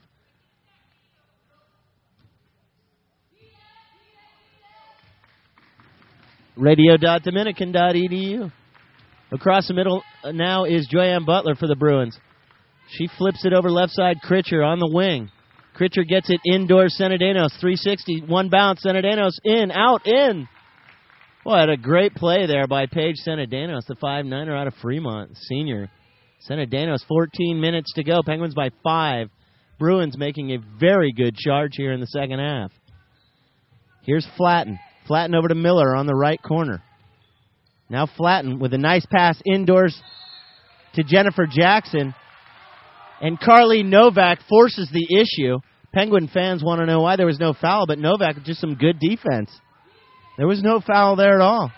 Radio.dominican.edu. Across the middle now is Joyanne Butler for the Bruins. She flips it over left side. Critcher on the wing. Critcher gets it indoors. Senadenos, 360. One bounce. Senadenos in, out, in. Well, had a great play there by Paige Senadenos, the 5'9" out of Fremont, senior. Senadenos, 14 minutes to go. Penguins by 5. Bruins making a very good charge here in the second half. Here's Flatten. Flatten over to Miller on the right corner. Now Flatten with a nice pass indoors to Jennifer Jackson. And Carly Novak forces the issue. Penguin fans want to know why there was no foul, but Novak, just some good defense. There was no foul there at all.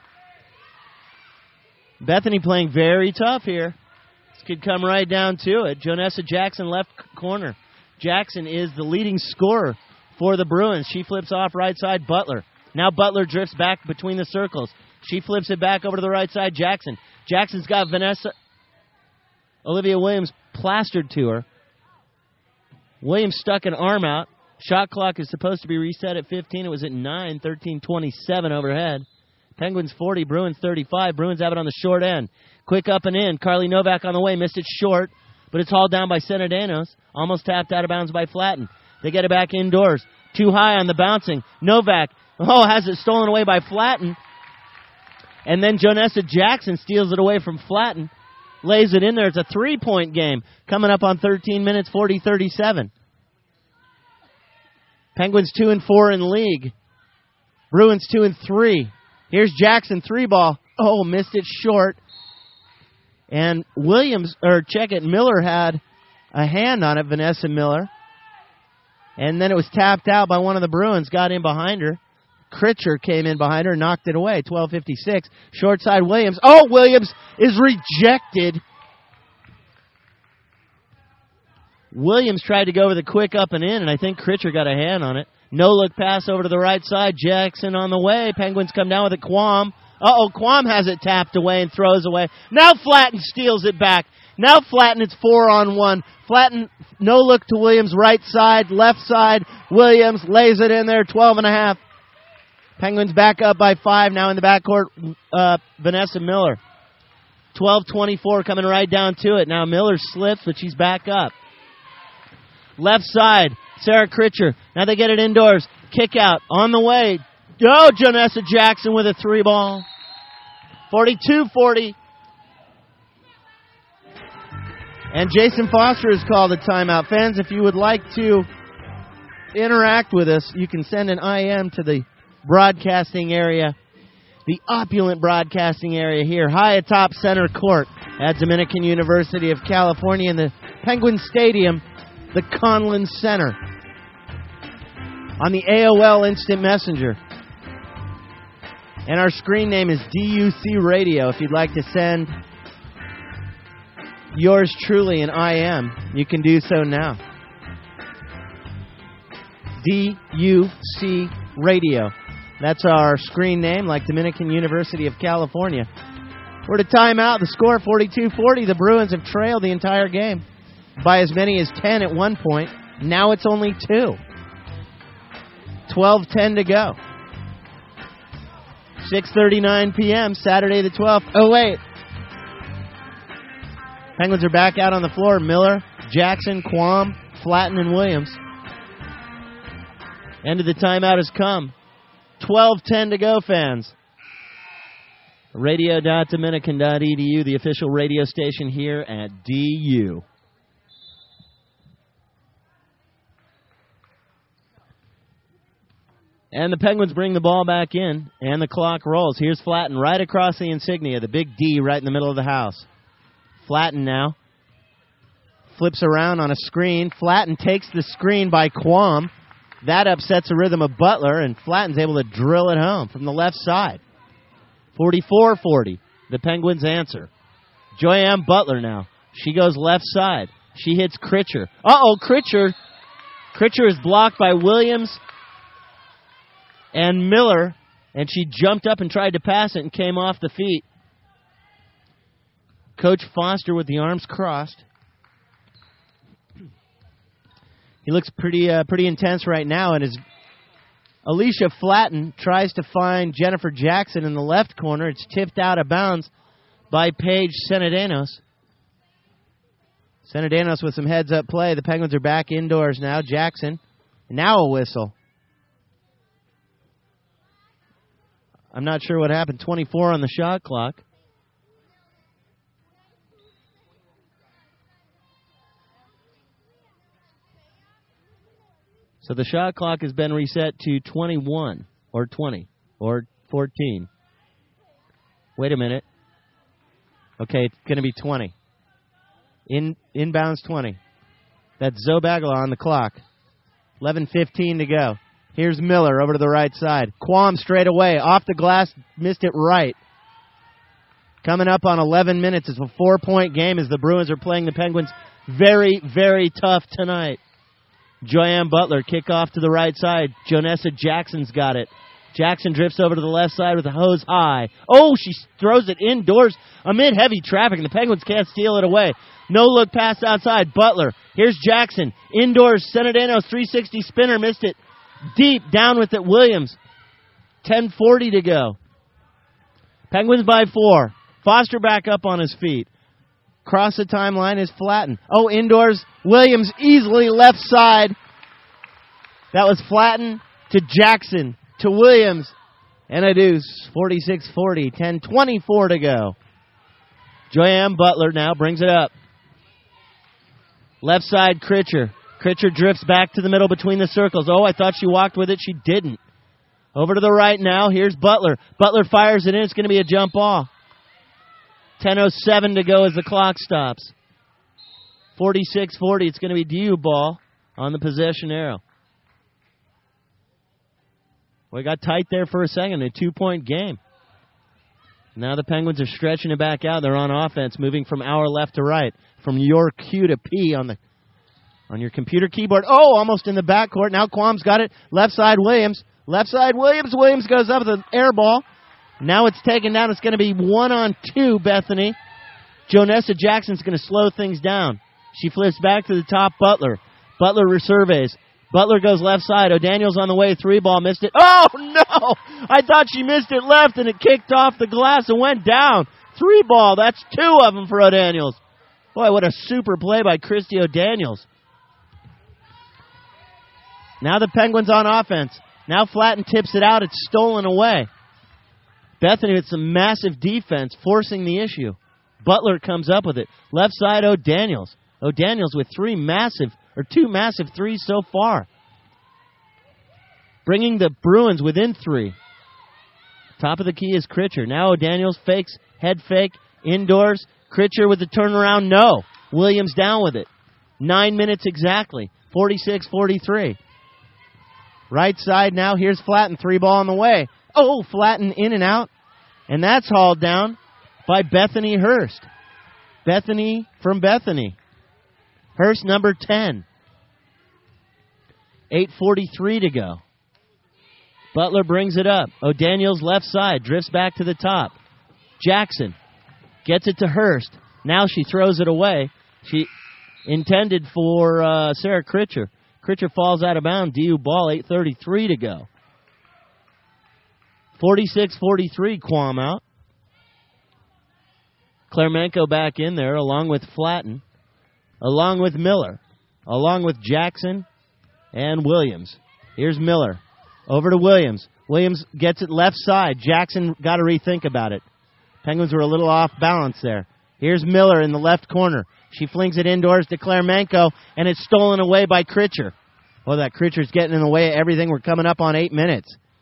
Bethany playing very tough here. This could come right down to it. Jonessa Jackson left corner. Jackson is the leading scorer for the Bruins. She flips off right side, Butler. Now Butler drifts back between the circles. She flips it back over to the right side, Jackson. Jackson's got Olivia Williams plastered to her. Williams stuck an arm out. Shot clock is supposed to be reset at 15. It was at 9, 13:27 overhead. Penguins 40, Bruins 35. Bruins have it on the short end. Quick up and in. Carly Novak on the way. Missed it short, but it's hauled down by Senadenos. Almost tapped out of bounds by Flatten. They get it back indoors. Too high on the bouncing. Novak, has it stolen away by Flatten. And then Jonessa Jackson steals it away from Flatten. Lays it in there. It's a 3-point game. Coming up on 13 minutes, 40-37. Penguins 2-4 in league. Bruins 2-3. Here's Jackson, 3-ball. Missed it short. And Miller had a hand on it, Vanessa Miller. And then it was tapped out by one of the Bruins, got in behind her. Critcher came in behind her, knocked it away, 12:56. Short side, Williams. Williams is rejected. Williams tried to go with a quick up and in, and I think Critcher got a hand on it. No-look pass over to the right side. Jackson on the way. Penguins come down with it. Quam. Quam has it tapped away and throws away. Now Flatten steals it back. Now Flatten, it's 4-on-1. Flatten, no-look to Williams, right side, left side. Williams lays it in there, 12.5. Penguins back up by 5 now in the backcourt. Vanessa Miller. 12:24 coming right down to it. Now Miller slips, but she's back up. Left side, Sarah Critcher. Now they get it indoors. Kick out on the way. Jonessa Jackson with a 3-ball. 42-40. And Jason Foster has called a timeout. Fans, if you would like to interact with us, you can send an IM to the broadcasting area, the opulent broadcasting area here, high atop center court at Dominican University of California in the Penguin Stadium, the Conlin Center. On the AOL Instant Messenger. And our screen name is DUC Radio. If you'd like to send yours truly an IM, you can do so now. DUC Radio. That's our screen name, like Dominican University of California. We're to timeout. The score, 42-40. The Bruins have trailed the entire game by as many as 10 at one point. Now it's only 2. 12:10 to go. 6:39 p.m., Saturday the 12th. Oh, wait. Penguins are back out on the floor. Miller, Jackson, Quam, Flatten, and Williams. End of the timeout has come. 12:10 to go, fans. Radio.dominican.edu, the official radio station here at DU. And the Penguins bring the ball back in, and the clock rolls. Here's Flatten right across the insignia, the big D right in the middle of the house. Flatten now flips around on a screen. Flatten takes the screen by Quam. That upsets the rhythm of Butler, and Flatten's able to drill it home from the left side. 44-40. The Penguins answer. Joyanne Butler now. She goes left side. She hits Critcher. Critcher. Critcher is blocked by Williams and Miller, and she jumped up and tried to pass it and came off the feet. Coach Foster with the arms crossed. He looks pretty intense right now, and as Alicia Flatten tries to find Jennifer Jackson in the left corner, it's tipped out of bounds by Paige Senedanos. Senedanos with some heads-up play. The Penguins are back indoors now. Jackson. Now a whistle. I'm not sure what happened. 24 on the shot clock. So the shot clock has been reset to 21 or 20 or 14. Wait a minute. Okay, it's going to be 20. Inbounds 20. That's Zobagala on the clock. 11:15 to go. Here's Miller over to the right side. Quam straight away. Off the glass, missed it right. Coming up on 11 minutes. It's a 4-point game as the Bruins are playing the Penguins very, very tough tonight. Joyanne Butler, kick off to the right side. Jonessa Jackson's got it. Jackson drifts over to the left side with a hose high. Oh, she throws it indoors amid heavy traffic, and the Penguins can't steal it away. No look pass outside. Butler. Here's Jackson. Indoors, Senedanos 360 spinner, missed it. Deep, down with it, Williams. 10:40 to go. Penguins by 4. Foster back up on his feet. Cross the timeline is Flatten. Oh, indoors, Williams easily left side. That was Flatten to Jackson to Williams. And a deuce, 46-40, 10:24 to go. Joyanne Butler now brings it up. Left side, Critcher. Critcher drifts back to the middle between the circles. Oh, I thought she walked with it. She didn't. Over to the right now. Here's Butler. Butler fires it in. It's going to be a jump ball. 10:07 to go as the clock stops. 46-40. It's going to be DU ball on the possession arrow. We got tight there for a second. A 2-point game. Now the Penguins are stretching it back out. They're on offense, moving from our left to right. From your Q to P on your computer keyboard. Oh, almost in the backcourt. Now Quam's got it. Left side, Williams. Left side, Williams. Williams goes up with an air ball. Now it's taken down. It's going to be 1-on-2, Bethany. Jonessa Jackson's going to slow things down. She flips back to the top, Butler. Butler resurveys. Butler goes left side. O'Daniel's on the way. 3-ball, missed it. Oh, no! I thought she missed it left, and it kicked off the glass and went down. 3-ball. That's 2 of them for O'Daniels. Boy, what a super play by Christy O'Daniels. Now the Penguins on offense. Now Flatten tips it out. It's stolen away. Bethany with some massive defense forcing the issue. Butler comes up with it. Left side, O'Daniels. O'Daniels with 2 massive threes so far. Bringing the Bruins within 3. Top of the key is Critcher. Now O'Daniels fakes, head fake, indoors. Critcher with the turnaround, no. Williams down with it. 9 minutes exactly. 46-43. Right side now, here's Flatten. 3-ball on the way. Oh, Flatten in and out. And that's hauled down by Bethany Hurst. Bethany from Bethany. Hurst, number 10. 8:43 to go. Butler brings it up. O'Daniel's left side. Drifts back to the top. Jackson gets it to Hurst. Now she throws it away. She intended for Sarah Critcher. Critcher falls out of bounds. DU ball, 8:33 to go. 46-43, Quam out. Klermenko back in there along with Flatten, along with Miller, along with Jackson and Williams. Here's Miller. Over to Williams. Williams gets it left side. Jackson got to rethink about it. Penguins were a little off balance there. Here's Miller in the left corner. She flings it indoors to Klermenko, and it's stolen away by Critcher. Oh, that Critcher's getting in the way of everything. We're coming up on 8 minutes.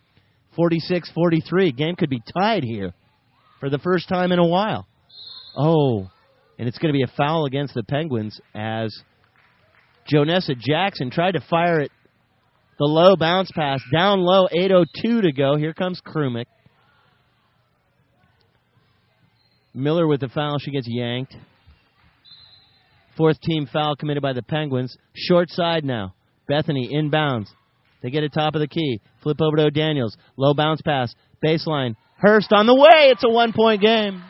46-43. Game could be tied here for the first time in a while. Oh, and it's going to be a foul against the Penguins as Jonessa Jackson tried to fire it. The low bounce pass. Down low, 8:02 to go. Here comes Krumick. Miller with the foul. She gets yanked. Fourth team foul committed by the Penguins. Short side now. Bethany inbounds. They get it top of the key. Flip over to O'Daniels. Low bounce pass. Baseline. Hurst on the way. It's a 1-point game.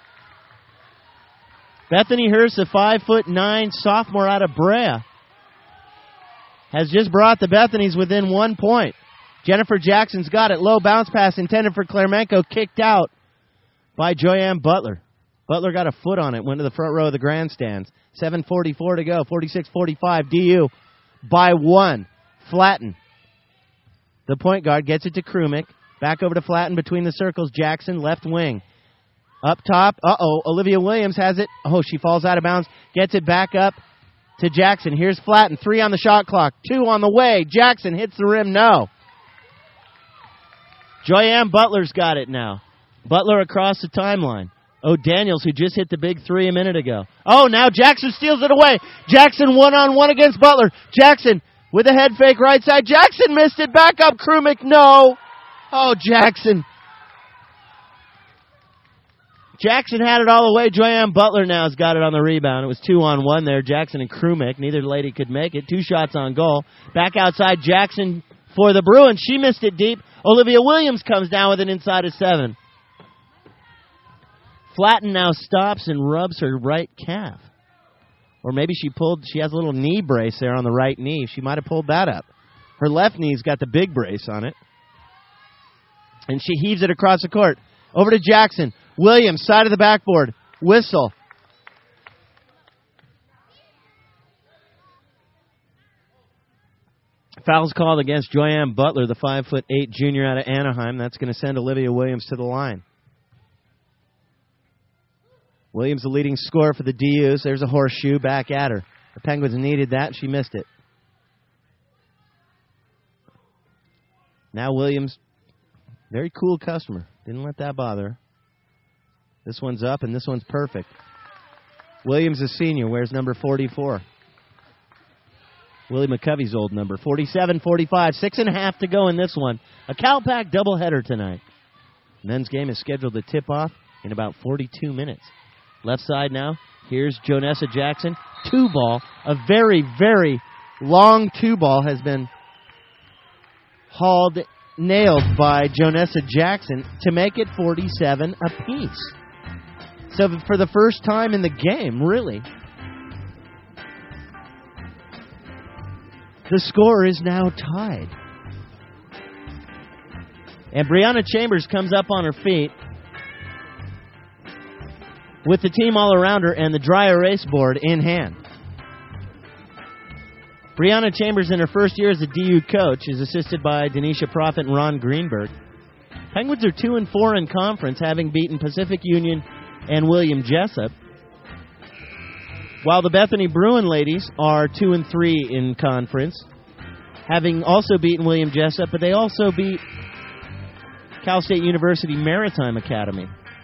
Bethany Hurst, a 5'9" sophomore out of Brea, has just brought the Bethanies within 1 point. Jennifer Jackson's got it. Low bounce pass intended for Kleremenko. Kicked out by Joyanne Butler. Butler got a foot on it. Went to the front row of the grandstands. 7:44 to go. 46-45. DU by 1. Flatten. The point guard gets it to Krumick. Back over to Flatten between the circles. Jackson, left wing. Up top. Olivia Williams has it. Oh, she falls out of bounds. Gets it back up to Jackson. Here's Flatten. 3 on the shot clock. 2 on the way. Jackson hits the rim. No. Joyanne Butler's got it now. Butler across the timeline. O'Daniels, who just hit the big 3 a minute ago. Oh, now Jackson steals it away. Jackson one-on-one against Butler. Jackson with a head fake right side. Jackson missed it. Back up Krumick. No. Oh, Jackson. Jackson had it all the way. Joyanne Butler now has got it on the rebound. It was 2-on-1 there. Jackson and Krumick. Neither lady could make it. 2 shots on goal. Back outside Jackson for the Bruins. She missed it deep. Olivia Williams comes down with an inside of 7. Flatten now stops and rubs her right calf. Or maybe she has a little knee brace there on the right knee. She might have pulled that up. Her left knee's got the big brace on it. And she heaves it across the court. Over to Jackson. Williams, side of the backboard. Whistle. Foul's called against Joyanne Butler, the 5'8" junior out of Anaheim. That's going to send Olivia Williams to the line. Williams, the leading scorer for the DUs. There's a horseshoe back at her. The Penguins needed that. She missed it. Now Williams, very cool customer. Didn't let that bother her. This one's up, and this one's perfect. Williams, a senior, wears number 44. Willie McCovey's old number. 47-45. 6.5 to go in this one. A Calpac doubleheader tonight. Men's game is scheduled to tip off in about 42 minutes. Left side now. Here's Jonessa Jackson. 2-ball. A very, very long 2-ball has been nailed by Jonessa Jackson to make it 47 apiece. So for the first time in the game, really, the score is now tied. And Brianna Chambers comes up on her feet with the team all around her and the dry erase board in hand. Brianna Chambers, in her first year as a DU coach, is assisted by Denisha Profit and Ron Greenberg. Penguins are 2-4 in conference, having beaten Pacific Union and William Jessup, while the Bethany Bruin ladies are 2-3 in conference, having also beaten William Jessup, but they also beat Cal State University Maritime Academy.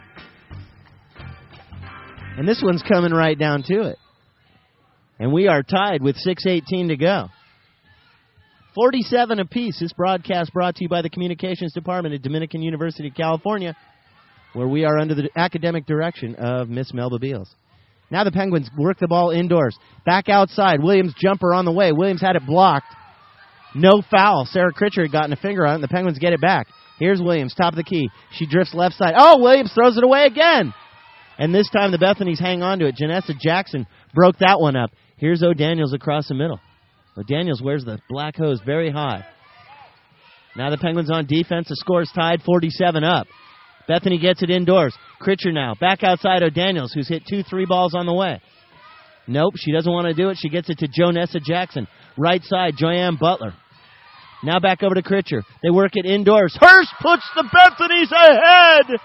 And this one's coming right down to it. And we are tied with 6:18 to go. 47 apiece. This broadcast brought to you by the Communications Department at Dominican University of California, where we are under the academic direction of Miss Melba Beals. Now the Penguins work the ball indoors. Back outside. Williams jumper on the way. Williams had it blocked. No foul. Sarah Critcher had gotten a finger on it, and the Penguins get it back. Here's Williams, top of the key. She drifts left side. Oh, Williams throws it away again. And this time the Bethanies hang on to it. Jonessa Jackson broke that one up. Here's O'Daniels across the middle. O'Daniels wears the black hose very high. Now the Penguins on defense. The score is tied 47 up. Bethany gets it indoors. Critcher now. Back outside O'Daniels, who's hit 2 3-balls on the way. Nope, she doesn't want to do it. She gets it to Jonessa Jackson. Right side, Joyanne Butler. Now back over to Critcher. They work it indoors. Hurst puts the Bethanies ahead!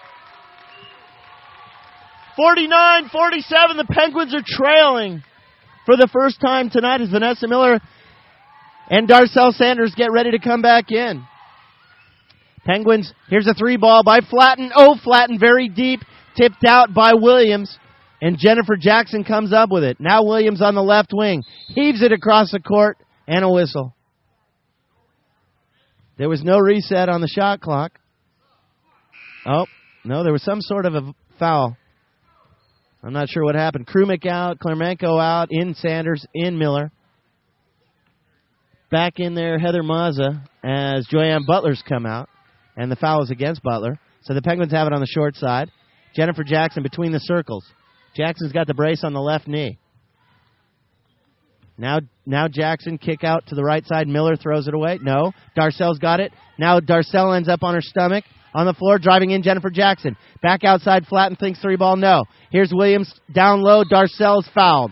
49-47, the Penguins are trailing for the first time tonight as Vanessa Miller and Darcel Sanders get ready to come back in. Penguins, here's a 3-ball by Flatten. Oh, Flatten very deep, tipped out by Williams. And Jennifer Jackson comes up with it. Now Williams on the left wing. Heaves it across the court, and a whistle. There was no reset on the shot clock. Oh, no, there was some sort of a foul. I'm not sure what happened. Krumick out, Klermenko out, in Sanders, in Miller. Back in there, Heather Mazza, as Joyanne Butler's come out. And the foul is against Butler. So the Penguins have it on the short side. Jennifer Jackson between the circles. Jackson's got the brace on the left knee. Now Jackson, kick out to the right side. Miller throws it away. No. Darcell's got it. Now Darcell ends up on her stomach. On the floor, driving in Jennifer Jackson. Back outside, Flatten thinks 3-ball, no. Here's Williams down low. Darcell's fouled.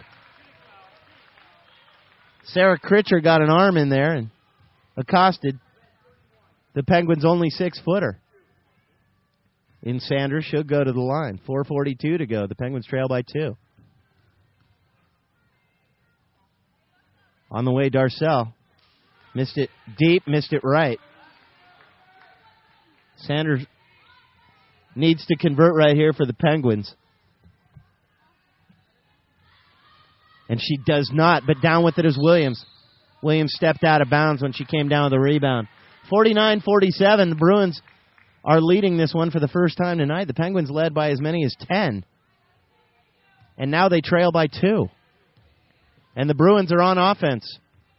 Sarah Critcher got an arm in there and accosted the Penguins' only 6-footer. In Sanders, she'll go to the line. 4:42 to go. The Penguins trail by 2. On the way, Darcell. Missed it deep, missed it right. Sanders needs to convert right here for the Penguins. And she does not, but down with it is Williams. Williams stepped out of bounds when she came down with a rebound. 49-47, the Bruins are leading this one for the first time tonight. The Penguins led by as many as 10. And now they trail by 2. And the Bruins are on offense.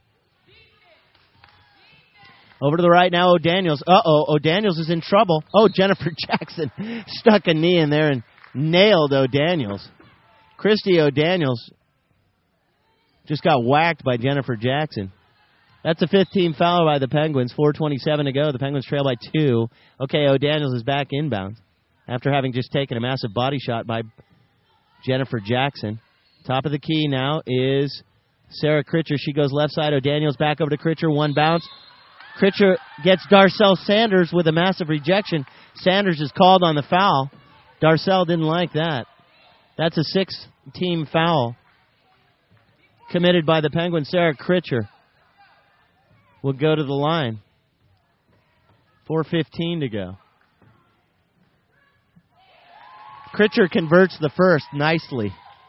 Over to the right now, O'Daniels. O'Daniels is in trouble. Oh, Jennifer Jackson stuck a knee in there and nailed O'Daniels. Christy O'Daniels just got whacked by Jennifer Jackson. That's a 15 foul by the Penguins. 4:27 to go. The Penguins trail by 2. Okay, O'Daniels is back inbound after having just taken a massive body shot by Jennifer Jackson. Top of the key now is Sarah Critcher. She goes left side. O'Daniels back over to Critcher. One bounce. Critcher gets Darcell Sanders with a massive rejection. Sanders is called on the foul. Darcell didn't like that. That's a 6-team foul committed by the Penguins. Sarah Critcher will go to the line. 4:15 to go. Critcher converts the first nicely.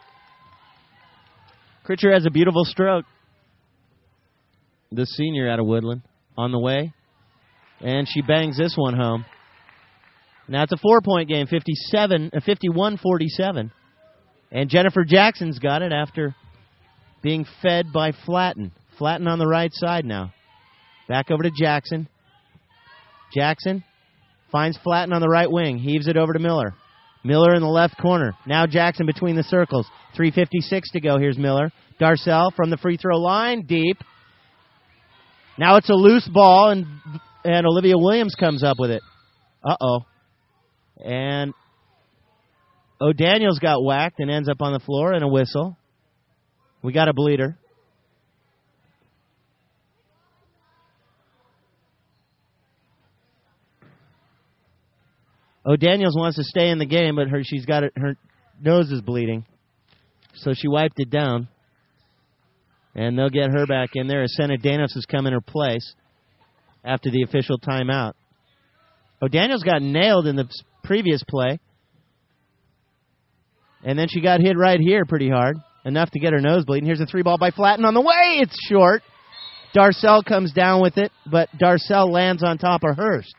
Critcher has a beautiful stroke. The senior out of Woodland on the way. And she bangs this one home. Now it's a 4-point game, 51-47. And Jennifer Jackson's got it after being fed by Flatten. Flatten on the right side now. Back over to Jackson. Jackson finds Flatten on the right wing. Heaves it over to Miller. Miller in the left corner. Now Jackson between the circles. 3:56 to go. Here's Miller. Darcell from the free throw line. Deep. Now it's a loose ball, and Olivia Williams comes up with it. And O'Daniels got whacked and ends up on the floor, and a whistle. We got a bleeder. O'Daniels wants to stay in the game, but her nose is bleeding. So she wiped it down. And they'll get her back in there as Senna Danos has come in her place after the official timeout. O'Daniels got nailed in the previous play. And then she got hit right here pretty hard, enough to get her nose bleeding. Here's a 3-ball by Flatten on the way. It's short. Darcell comes down with it, but Darcell lands on top of Hurst.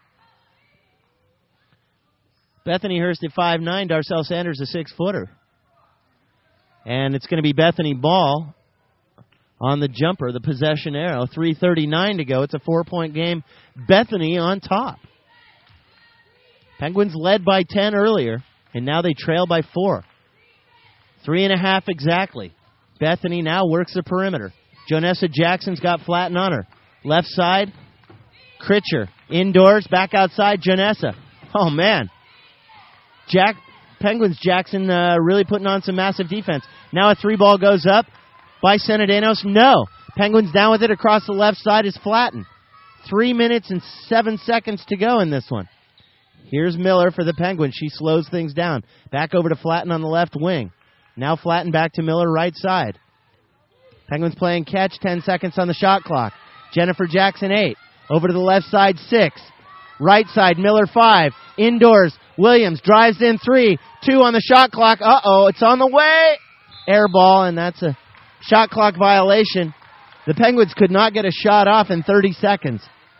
Bethany Hurst at 5'9", Darcell Sanders a 6-footer. And it's going to be Bethany Ball on the jumper, the possession arrow. 3:39 to go. It's a 4-point game. Bethany on top. Penguins led by 10 earlier, and now they trail by 4. 3.5 exactly. Bethany now works the perimeter. Jonessa Jackson's got Flatten on her. Left side, Critcher. Indoors, back outside, Jonessa. Oh, man. Penguins Jackson really putting on some massive defense. Now a 3-ball goes up by Senna Danos. No. Penguins down with it across the left side is Flatten. 3 minutes and 7 seconds to go in this one. Here's Miller for the Penguins. She slows things down. Back over to Flatten on the left wing. Now Flatten back to Miller right side. Penguins playing catch. 10 seconds on the shot clock. Jennifer Jackson 8. Over to the left side 6. Right side, Miller 5. Indoors, Williams drives in 3. 2 on the shot clock. It's on the way. Air ball, and that's a shot clock violation. The Penguins could not get a shot off in 30 seconds.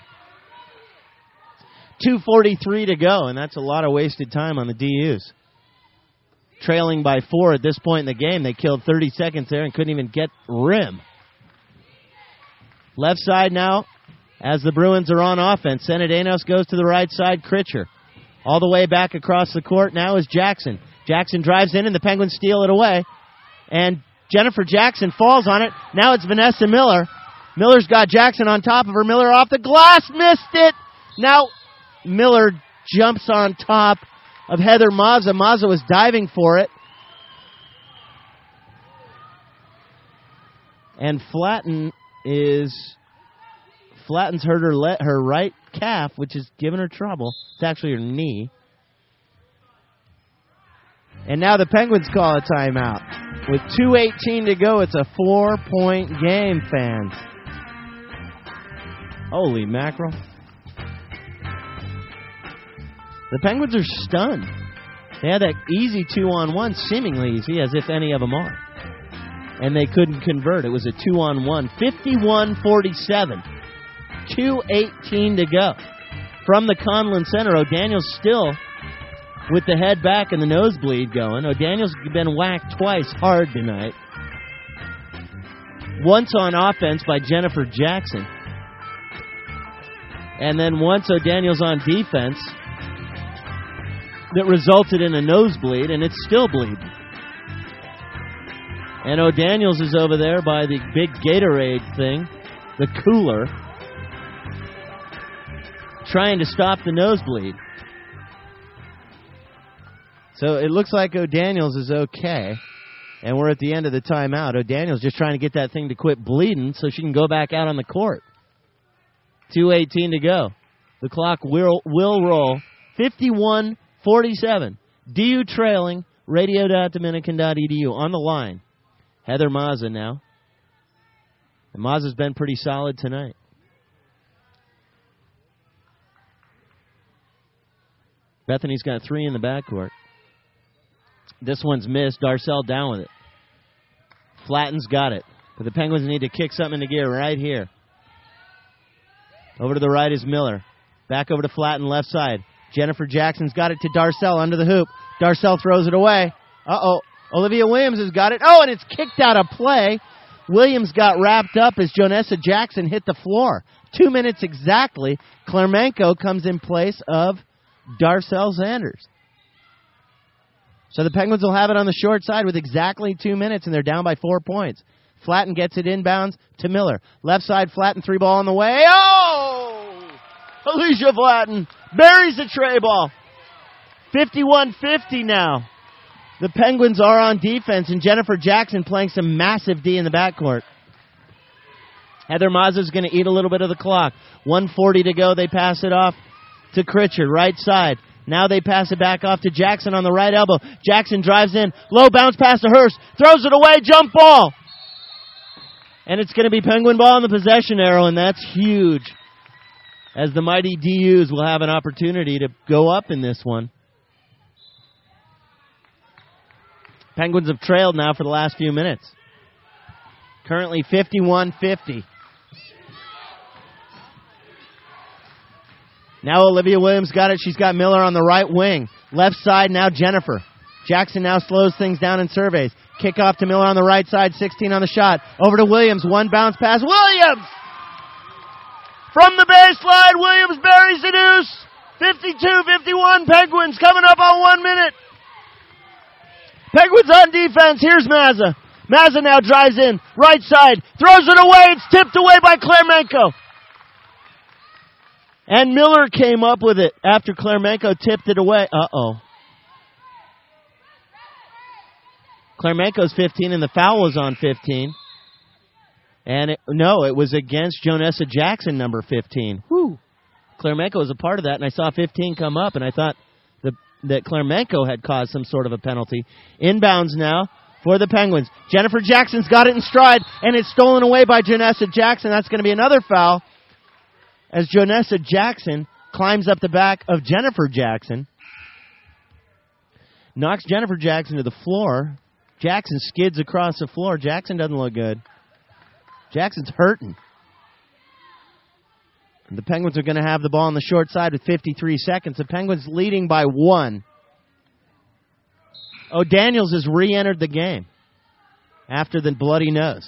2:43 to go, and that's a lot of wasted time on the DUs. Trailing by 4 at this point in the game. They killed 30 seconds there and couldn't even get rim. Left side now, as the Bruins are on offense. Senedanos goes to the right side. Critcher. All the way back across the court now is Jackson. Jackson drives in, and the Penguins steal it away. And Jennifer Jackson falls on it. Now it's Vanessa Miller. Miller's got Jackson on top of her. Miller off the glass. Missed it. Now Miller jumps on top of Heather Mazza. Mazza was diving for it. And Flatten's hurt her right calf, which is giving her trouble. It's actually her knee. And now the Penguins call a timeout. With 2:18 to go, it's a 4-point game, fans. Holy mackerel. The Penguins are stunned. They had that easy 2-on-1, seemingly easy, as if any of them are. And they couldn't convert. It was a 2-on-1. 51-47. 2:18 to go. From the Conlon Center, O'Daniel's still with the head back and the nosebleed going. O'Daniel's been whacked twice hard tonight. Once on offense by Jennifer Jackson. And then once O'Daniel's on defense that resulted in a nosebleed, and it's still bleeding. And O'Daniel's is over there by the big Gatorade thing, the cooler, trying to stop the nosebleed. So it looks like O'Daniel's is okay, and we're at the end of the timeout. O'Daniel's just trying to get that thing to quit bleeding so she can go back out on the court. 2:18 to go. The clock will roll. 51-47. DU trailing. Radio.Dominican.edu. On the line, Heather Mazza now. And Mazza's been pretty solid tonight. Bethany's got 3 in the backcourt. This one's missed. Darcel down with it. Flatten's got it. But the Penguins need to kick something into gear right here. Over to the right is Miller. Back over to Flatten, left side. Jennifer Jackson's got it to Darcel under the hoop. Darcel throws it away. Olivia Williams has got it. And it's kicked out of play. Williams got wrapped up as Jonessa Jackson hit the floor. 2 minutes exactly. Klermenko comes in place of Darcel Sanders. So the Penguins will have it on the short side with exactly 2 minutes, and they're down by 4 points. Flatten gets it inbounds to Miller. Left side, Flatten, 3 ball on the way. Alicia Flatten buries the tray ball. 51-50 now. The Penguins are on defense, and Jennifer Jackson playing some massive D in the backcourt. Heather Mazza's going to eat a little bit of the clock. 1:40 to go. They pass it off to Critcher, right side. Now they pass it back off to Jackson on the right elbow. Jackson drives in. Low bounce pass to Hurst. Throws it away. Jump ball. And it's going to be Penguin ball on the possession arrow, and that's huge, as the mighty DUs will have an opportunity to go up in this one. Penguins have trailed now for the last few minutes. Currently 51-50. Now Olivia Williams got it. She's got Miller on the right wing. Left side now Jennifer. Jackson now slows things down and surveys. Kick off to Miller on the right side. 16 on the shot. Over to Williams. One bounce pass. Williams! From the baseline, Williams buries the deuce. 52-51. Penguins coming up on 1 minute. Penguins on defense. Here's Mazza. Mazza now drives in. Right side. Throws it away. It's tipped away by Klermenko. And Miller came up with it after Klermenko tipped it away. Klermenko's 15, and the foul was on 15. And it was against Jonessa Jackson, number 15. Whew. Klermenko was a part of that, and I saw 15 come up, and I thought that Klermenko had caused some sort of a penalty. Inbounds now for the Penguins. Jennifer Jackson's got it in stride, and it's stolen away by Jonessa Jackson. That's going to be another foul, as Jonessa Jackson climbs up the back of Jennifer Jackson, knocks Jennifer Jackson to the floor. Jackson skids across the floor. Jackson doesn't look good. Jackson's hurting. And the Penguins are going to have the ball on the short side with 53 seconds. The Penguins leading by 1. O'Daniels has re-entered the game after the bloody nose.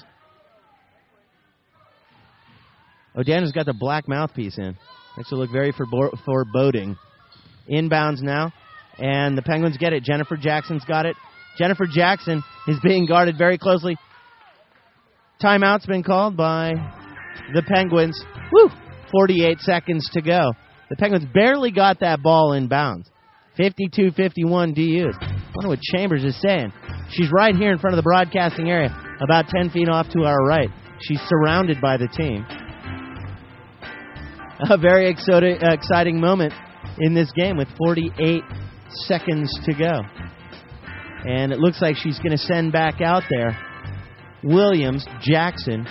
O'Daniels got the black mouthpiece in. Makes it look very foreboding. Inbounds now, and the Penguins get it. Jennifer Jackson's got it. Jennifer Jackson is being guarded very closely. Timeout's been called by the Penguins. 48 seconds to go. The Penguins barely got that ball in bounds. 52-51 DUs. I wonder what Chambers is saying. She's right here in front of the broadcasting area, about 10 feet off to our right. She's surrounded by the team. A very exciting moment in this game with 48 seconds to go. And it looks like she's going to send back out there Williams, Jackson,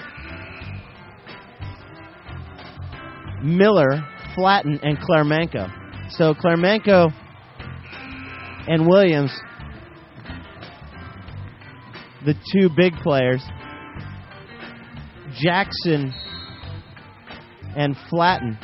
Miller, Flatten, and Klarmenko. So Klarmenko and Williams, the two big players. Jackson and Flatten.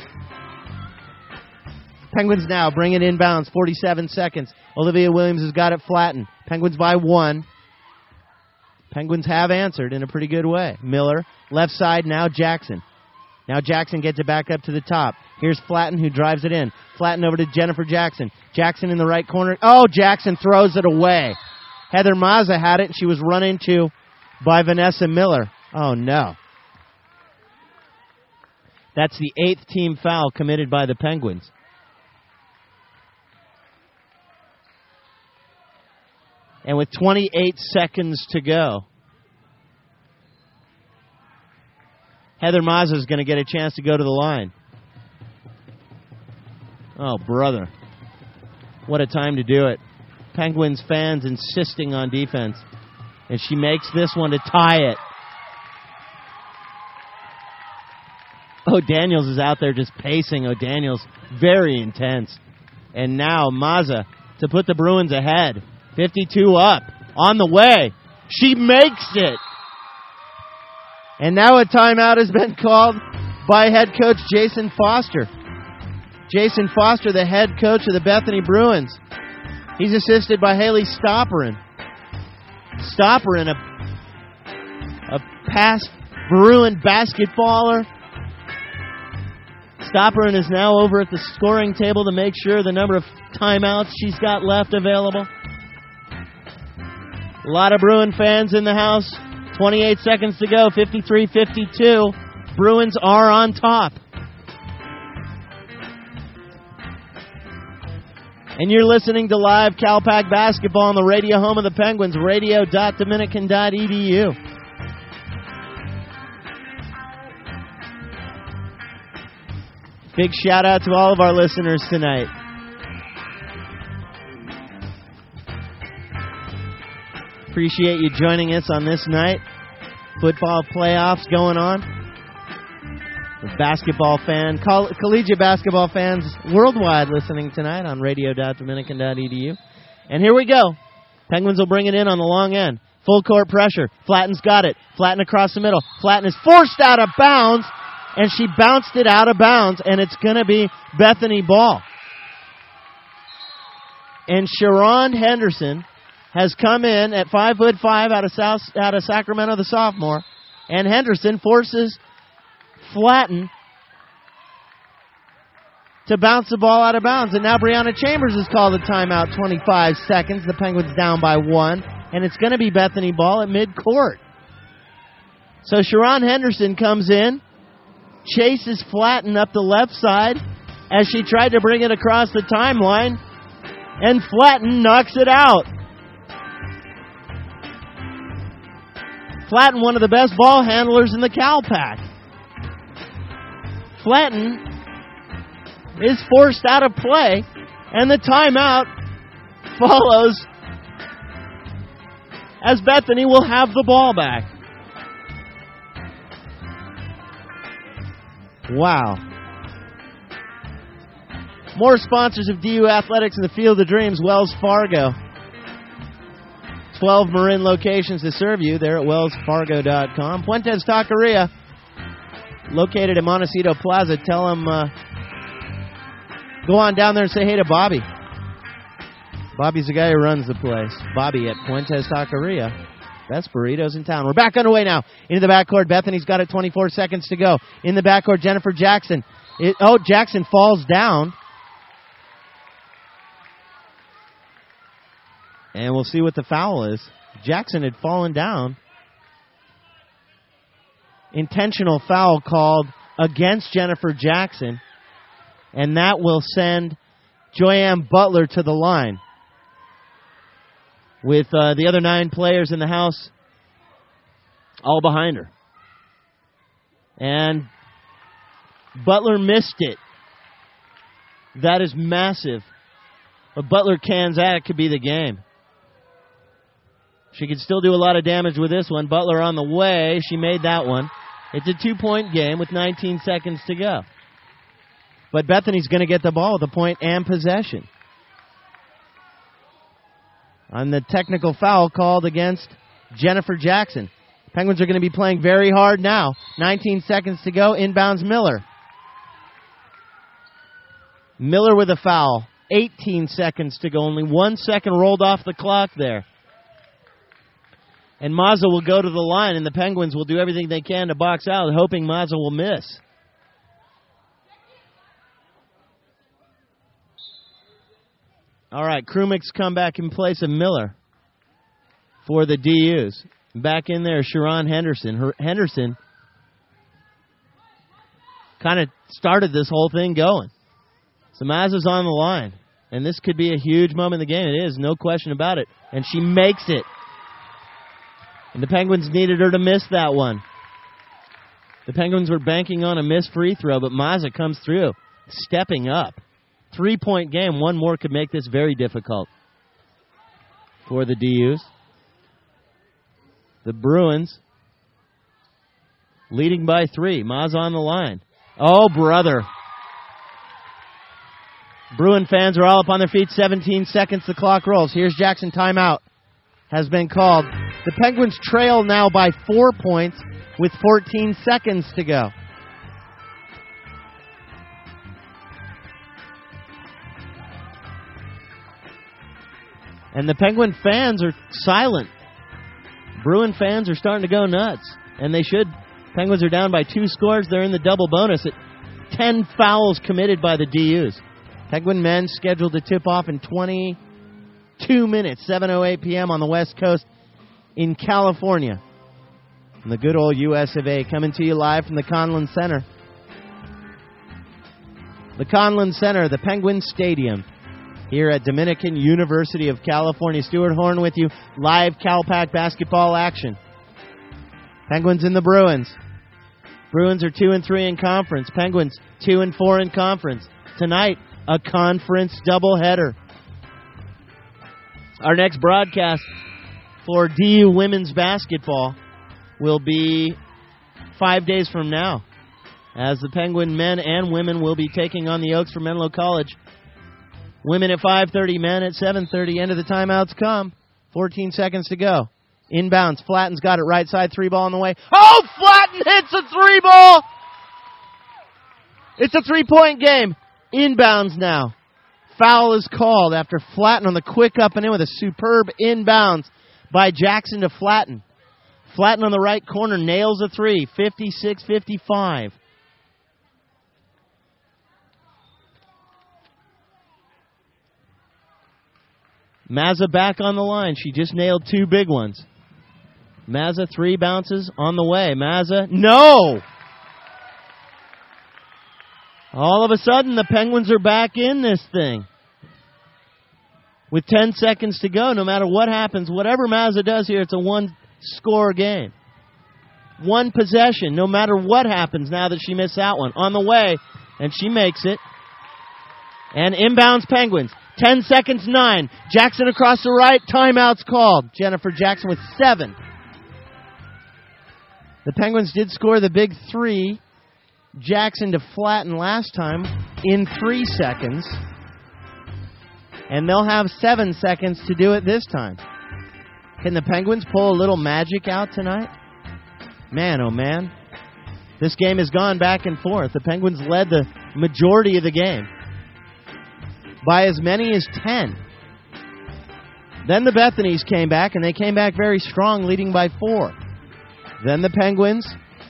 Penguins now bring it inbounds, 47 seconds. Olivia Williams has got it Flatten. Penguins by 1. Penguins have answered in a pretty good way. Miller, left side, now Jackson. Now Jackson gets it back up to the top. Here's Flatten who drives it in. Flatten over to Jennifer Jackson. Jackson in the right corner. Oh, Jackson throws it away. Heather Mazza had it, and she was run into by Vanessa Miller. Oh, no. That's the 8th team foul committed by the Penguins. And with 28 seconds to go, Heather Mazza is going to get a chance to go to the line. Oh, brother. What a time to do it. Penguins fans insisting on defense. And she makes this one to tie it. O'Daniels is out there just pacing. O'Daniels very intense. And now Mazza to put the Bruins ahead. 52 up. On the way. She makes it. And now a timeout has been called by head coach Jason Foster. Jason Foster, the head coach of the Bethany Bruins. He's assisted by Haley Stopperin. Stopperin, a past Bruin basketballer. Stopperin is now over at the scoring table to make sure the number of timeouts she's got left available. A lot of Bruin fans in the house. 28 seconds to go, 53-52. Bruins are on top. And you're listening to live CalPAC basketball on the radio home of the Penguins, radio.dominican.edu. Big shout out to all of our listeners tonight. Appreciate you joining us on this night. Football playoffs going on. With basketball fans, collegiate basketball fans worldwide listening tonight on radio.dominican.edu. And here we go. Penguins will bring it in on the long end. Full court pressure. Flatten's got it. Flatten across the middle. Flatten is forced out of bounds, and she bounced it out of bounds, and it's going to be Bethany ball. And Sharon Henderson has come in at 5'5" out of Sacramento, the sophomore, and Henderson forces Flatten to bounce the ball out of bounds. And now Brianna Chambers has called a timeout, 25 seconds. The Penguins down by 1, and it's going to be Bethany ball at midcourt. So Sharon Henderson comes in, chases Flatten up the left side as she tried to bring it across the timeline, and Flatten knocks it out. Flatten, one of the best ball handlers in the CalPAC. Flatten is forced out of play, and the timeout follows as Bethany will have the ball back. Wow. More sponsors of DU Athletics in the Field of Dreams, Wells Fargo. 12 Marin locations to serve you. They're at wellsfargo.com. Puentes Taqueria, located at Montecito Plaza. Tell them, go on down there and say hey to Bobby. Bobby's the guy who runs the place. Bobby at Puentes Taqueria. Best burritos in town. We're back underway now. Into the backcourt. Bethany's got it. 24 seconds to go. In the backcourt, Jennifer Jackson. Jackson falls down. And we'll see what the foul is. Jackson had fallen down. Intentional foul called against Jennifer Jackson. And that will send Joyanne Butler to the line. With the other 9 players in the house all behind her. And Butler missed it. That is massive. But Butler cans that, it could be the game. She could still do a lot of damage with this one. Butler on the way. She made that one. It's a 2-point game with 19 seconds to go. But Bethany's going to get the ball with a point and possession. On the technical foul called against Jennifer Jackson. Penguins are going to be playing very hard now. 19 seconds to go. Inbounds Miller. Miller with a foul. 18 seconds to go. Only 1 second rolled off the clock there. And Mazza will go to the line, and the Penguins will do everything they can to box out, hoping Mazza will miss. All right, Krumik's come back in place of Miller for the DUs. Back in there, Sharon Henderson. Henderson kind of started this whole thing going. So Mazza's on the line, and this could be a huge moment in the game. It is, no question about it. And she makes it. And the Penguins needed her to miss that one. The Penguins were banking on a missed free throw, but Mazza comes through, stepping up. 3-point game. One more could make this very difficult for the DUs. The Bruins leading by 3. Mazza on the line. Oh, brother. Bruin fans are all up on their feet. 17 seconds. The clock rolls. Here's Jackson. Timeout has been called. The Penguins trail now by 4 points with 14 seconds to go. And the Penguin fans are silent. Bruin fans are starting to go nuts. And they should. Penguins are down by 2 scores. They're in the double bonus at 10 fouls committed by the DUs. Penguin men scheduled to tip off in 22 minutes, 7:08 p.m. on the West Coast in California. And the good old US of A coming to you live from the Conlon Center. The Conlon Center, the Penguin Stadium, here at Dominican University of California. Stuart Horn with you, live CalPAC basketball action. Penguins and the Bruins. Bruins are 2-3 in conference. Penguins 2-4 in conference. Tonight, a conference doubleheader. Our next broadcast for DU women's basketball will be 5 days from now, as the Penguin men and women will be taking on the Oaks from Menlo College. Women at 5:30, men at 7:30. End of the timeouts come. 14 seconds to go. Inbounds. Flatten's got it right side. 3-ball on the way. Oh, Flatten hits a 3-ball! It's a 3-point game. Inbounds now. Foul is called after Flatten on the quick up and in with a superb inbounds by Jackson to Flatten. Flatten on the right corner nails a 3. 56-55. Mazza back on the line. She just nailed 2 big ones. Mazza 3 bounces on the way. Mazza, no! All of a sudden, the Penguins are back in this thing. With 10 seconds to go, no matter what happens, whatever Mazza does here, it's a 1-score game. 1 possession, no matter what happens now that she missed that one. On the way, and she makes it. And inbounds Penguins. 10 seconds, 9. Jackson across the right. Timeout's called. Jennifer Jackson with 7. The Penguins did score the big 3 Jackson to flatten last time in 3 seconds. And they'll have 7 seconds to do it this time. Can the Penguins pull a little magic out tonight? Man, oh man. This game has gone back and forth. The Penguins led the majority of the game by as many as 10. Then the Bethanys came back, and they came back very strong, leading by 4. Then the Penguins,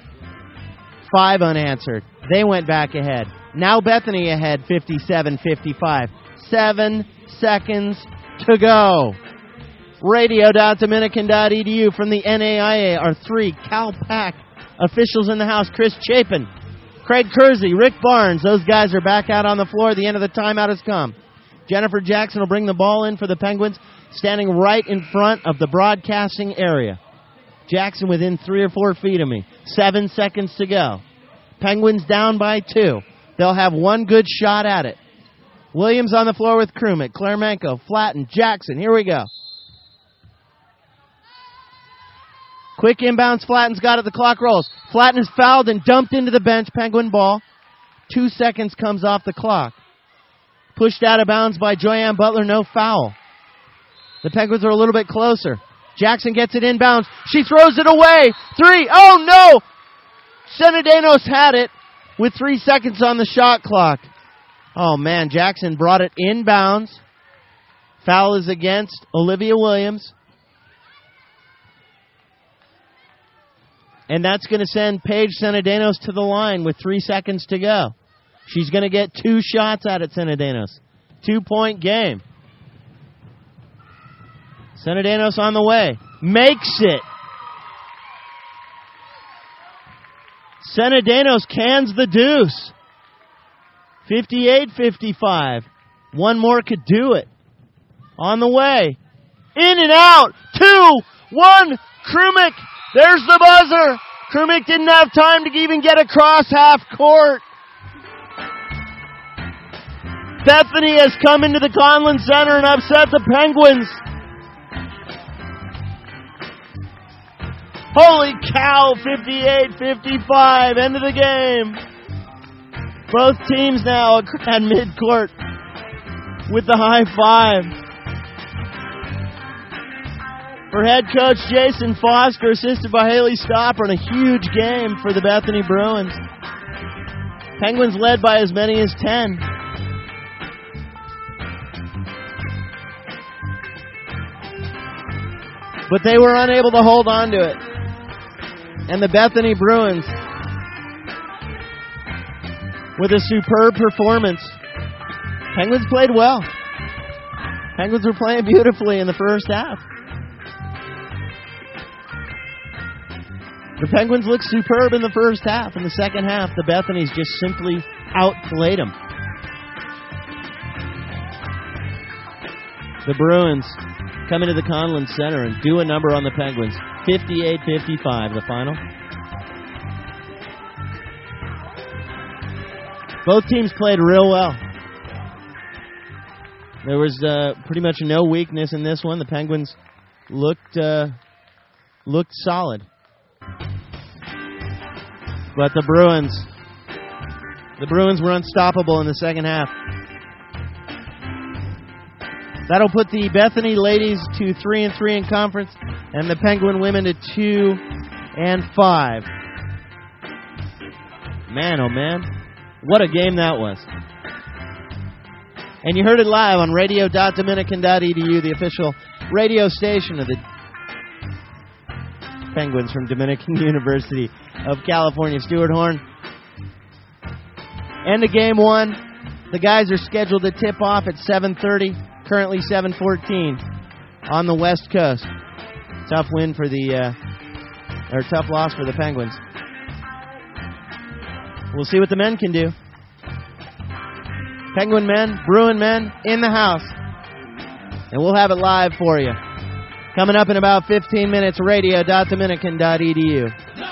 5 unanswered. They went back ahead. Now Bethany ahead, 57-55. 7 seconds to go. Radio.dominican.edu from the NAIA are 3 Cal-Pac officials in the house. Chris Chapin, Craig Kersey, Rick Barnes. Those guys are back out on the floor. The end of the timeout has come. Jennifer Jackson will bring the ball in for the Penguins, standing right in front of the broadcasting area. Jackson within 3 or 4 feet of me. 7 seconds to go. Penguins down by 2. They'll have 1 good shot at it. Williams on the floor with Krumik, Klermenko, Flatten, Jackson. Here we go. Quick inbounds. Flatten's got it. The clock rolls. Flatten is fouled and dumped into the bench. Penguin ball. 2 seconds comes off the clock. Pushed out of bounds by Joyanne Butler. No foul. The Penguins are a little bit closer. Jackson gets it inbounds. She throws it away. 3. Oh, no! Senadenos had it with 3 seconds on the shot clock. Oh, man. Jackson brought it inbounds. Foul is against Olivia Williams. And that's going to send Paige Senadenos to the line with 3 seconds to go. She's going to get 2 shots at it, Senadenos. 2-point game. Senadenos on the way. Makes it. Senadenos cans the deuce. 58-55. 1 more could do it. On the way. In and out. 2-1. Krumik. There's the buzzer. Krumik didn't have time to even get across half court. Bethany has come into the Conlin Center and upset the Penguins. Holy cow, 58-55, end of the game. Both teams now at midcourt with the high five. For head coach Jason Foster, assisted by Haley Stopper, and a huge game for the Bethany Bruins. Penguins led by as many as 10. But they were unable to hold on to it. And the Bethany Bruins, with a superb performance. Penguins played well. Penguins were playing beautifully in the first half. The Penguins looked superb in the first half. In the second half, the Bethanys just simply outplayed them. The Bruins come into the Conlin Center and do a number on the Penguins. 58-55, the final. Both teams played real well. There was pretty much no weakness in this one. The Penguins looked solid. But the Bruins were unstoppable in the second half. That'll put the Bethany ladies to 3-3 in conference, and the Penguin women to 2-5. Man, oh man, what a game that was! And you heard it live on radio.dominican.edu, the official radio station of the Penguins from Dominican University of California. Stuart Horn. End of game 1. The guys are scheduled to tip off at 7:30. Currently 7:14 on the West Coast. Tough win for tough loss for the Penguins. We'll see what the men can do. Penguin men, Bruin men in the house. And we'll have it live for you. Coming up in about 15 minutes, radio.dominican.edu.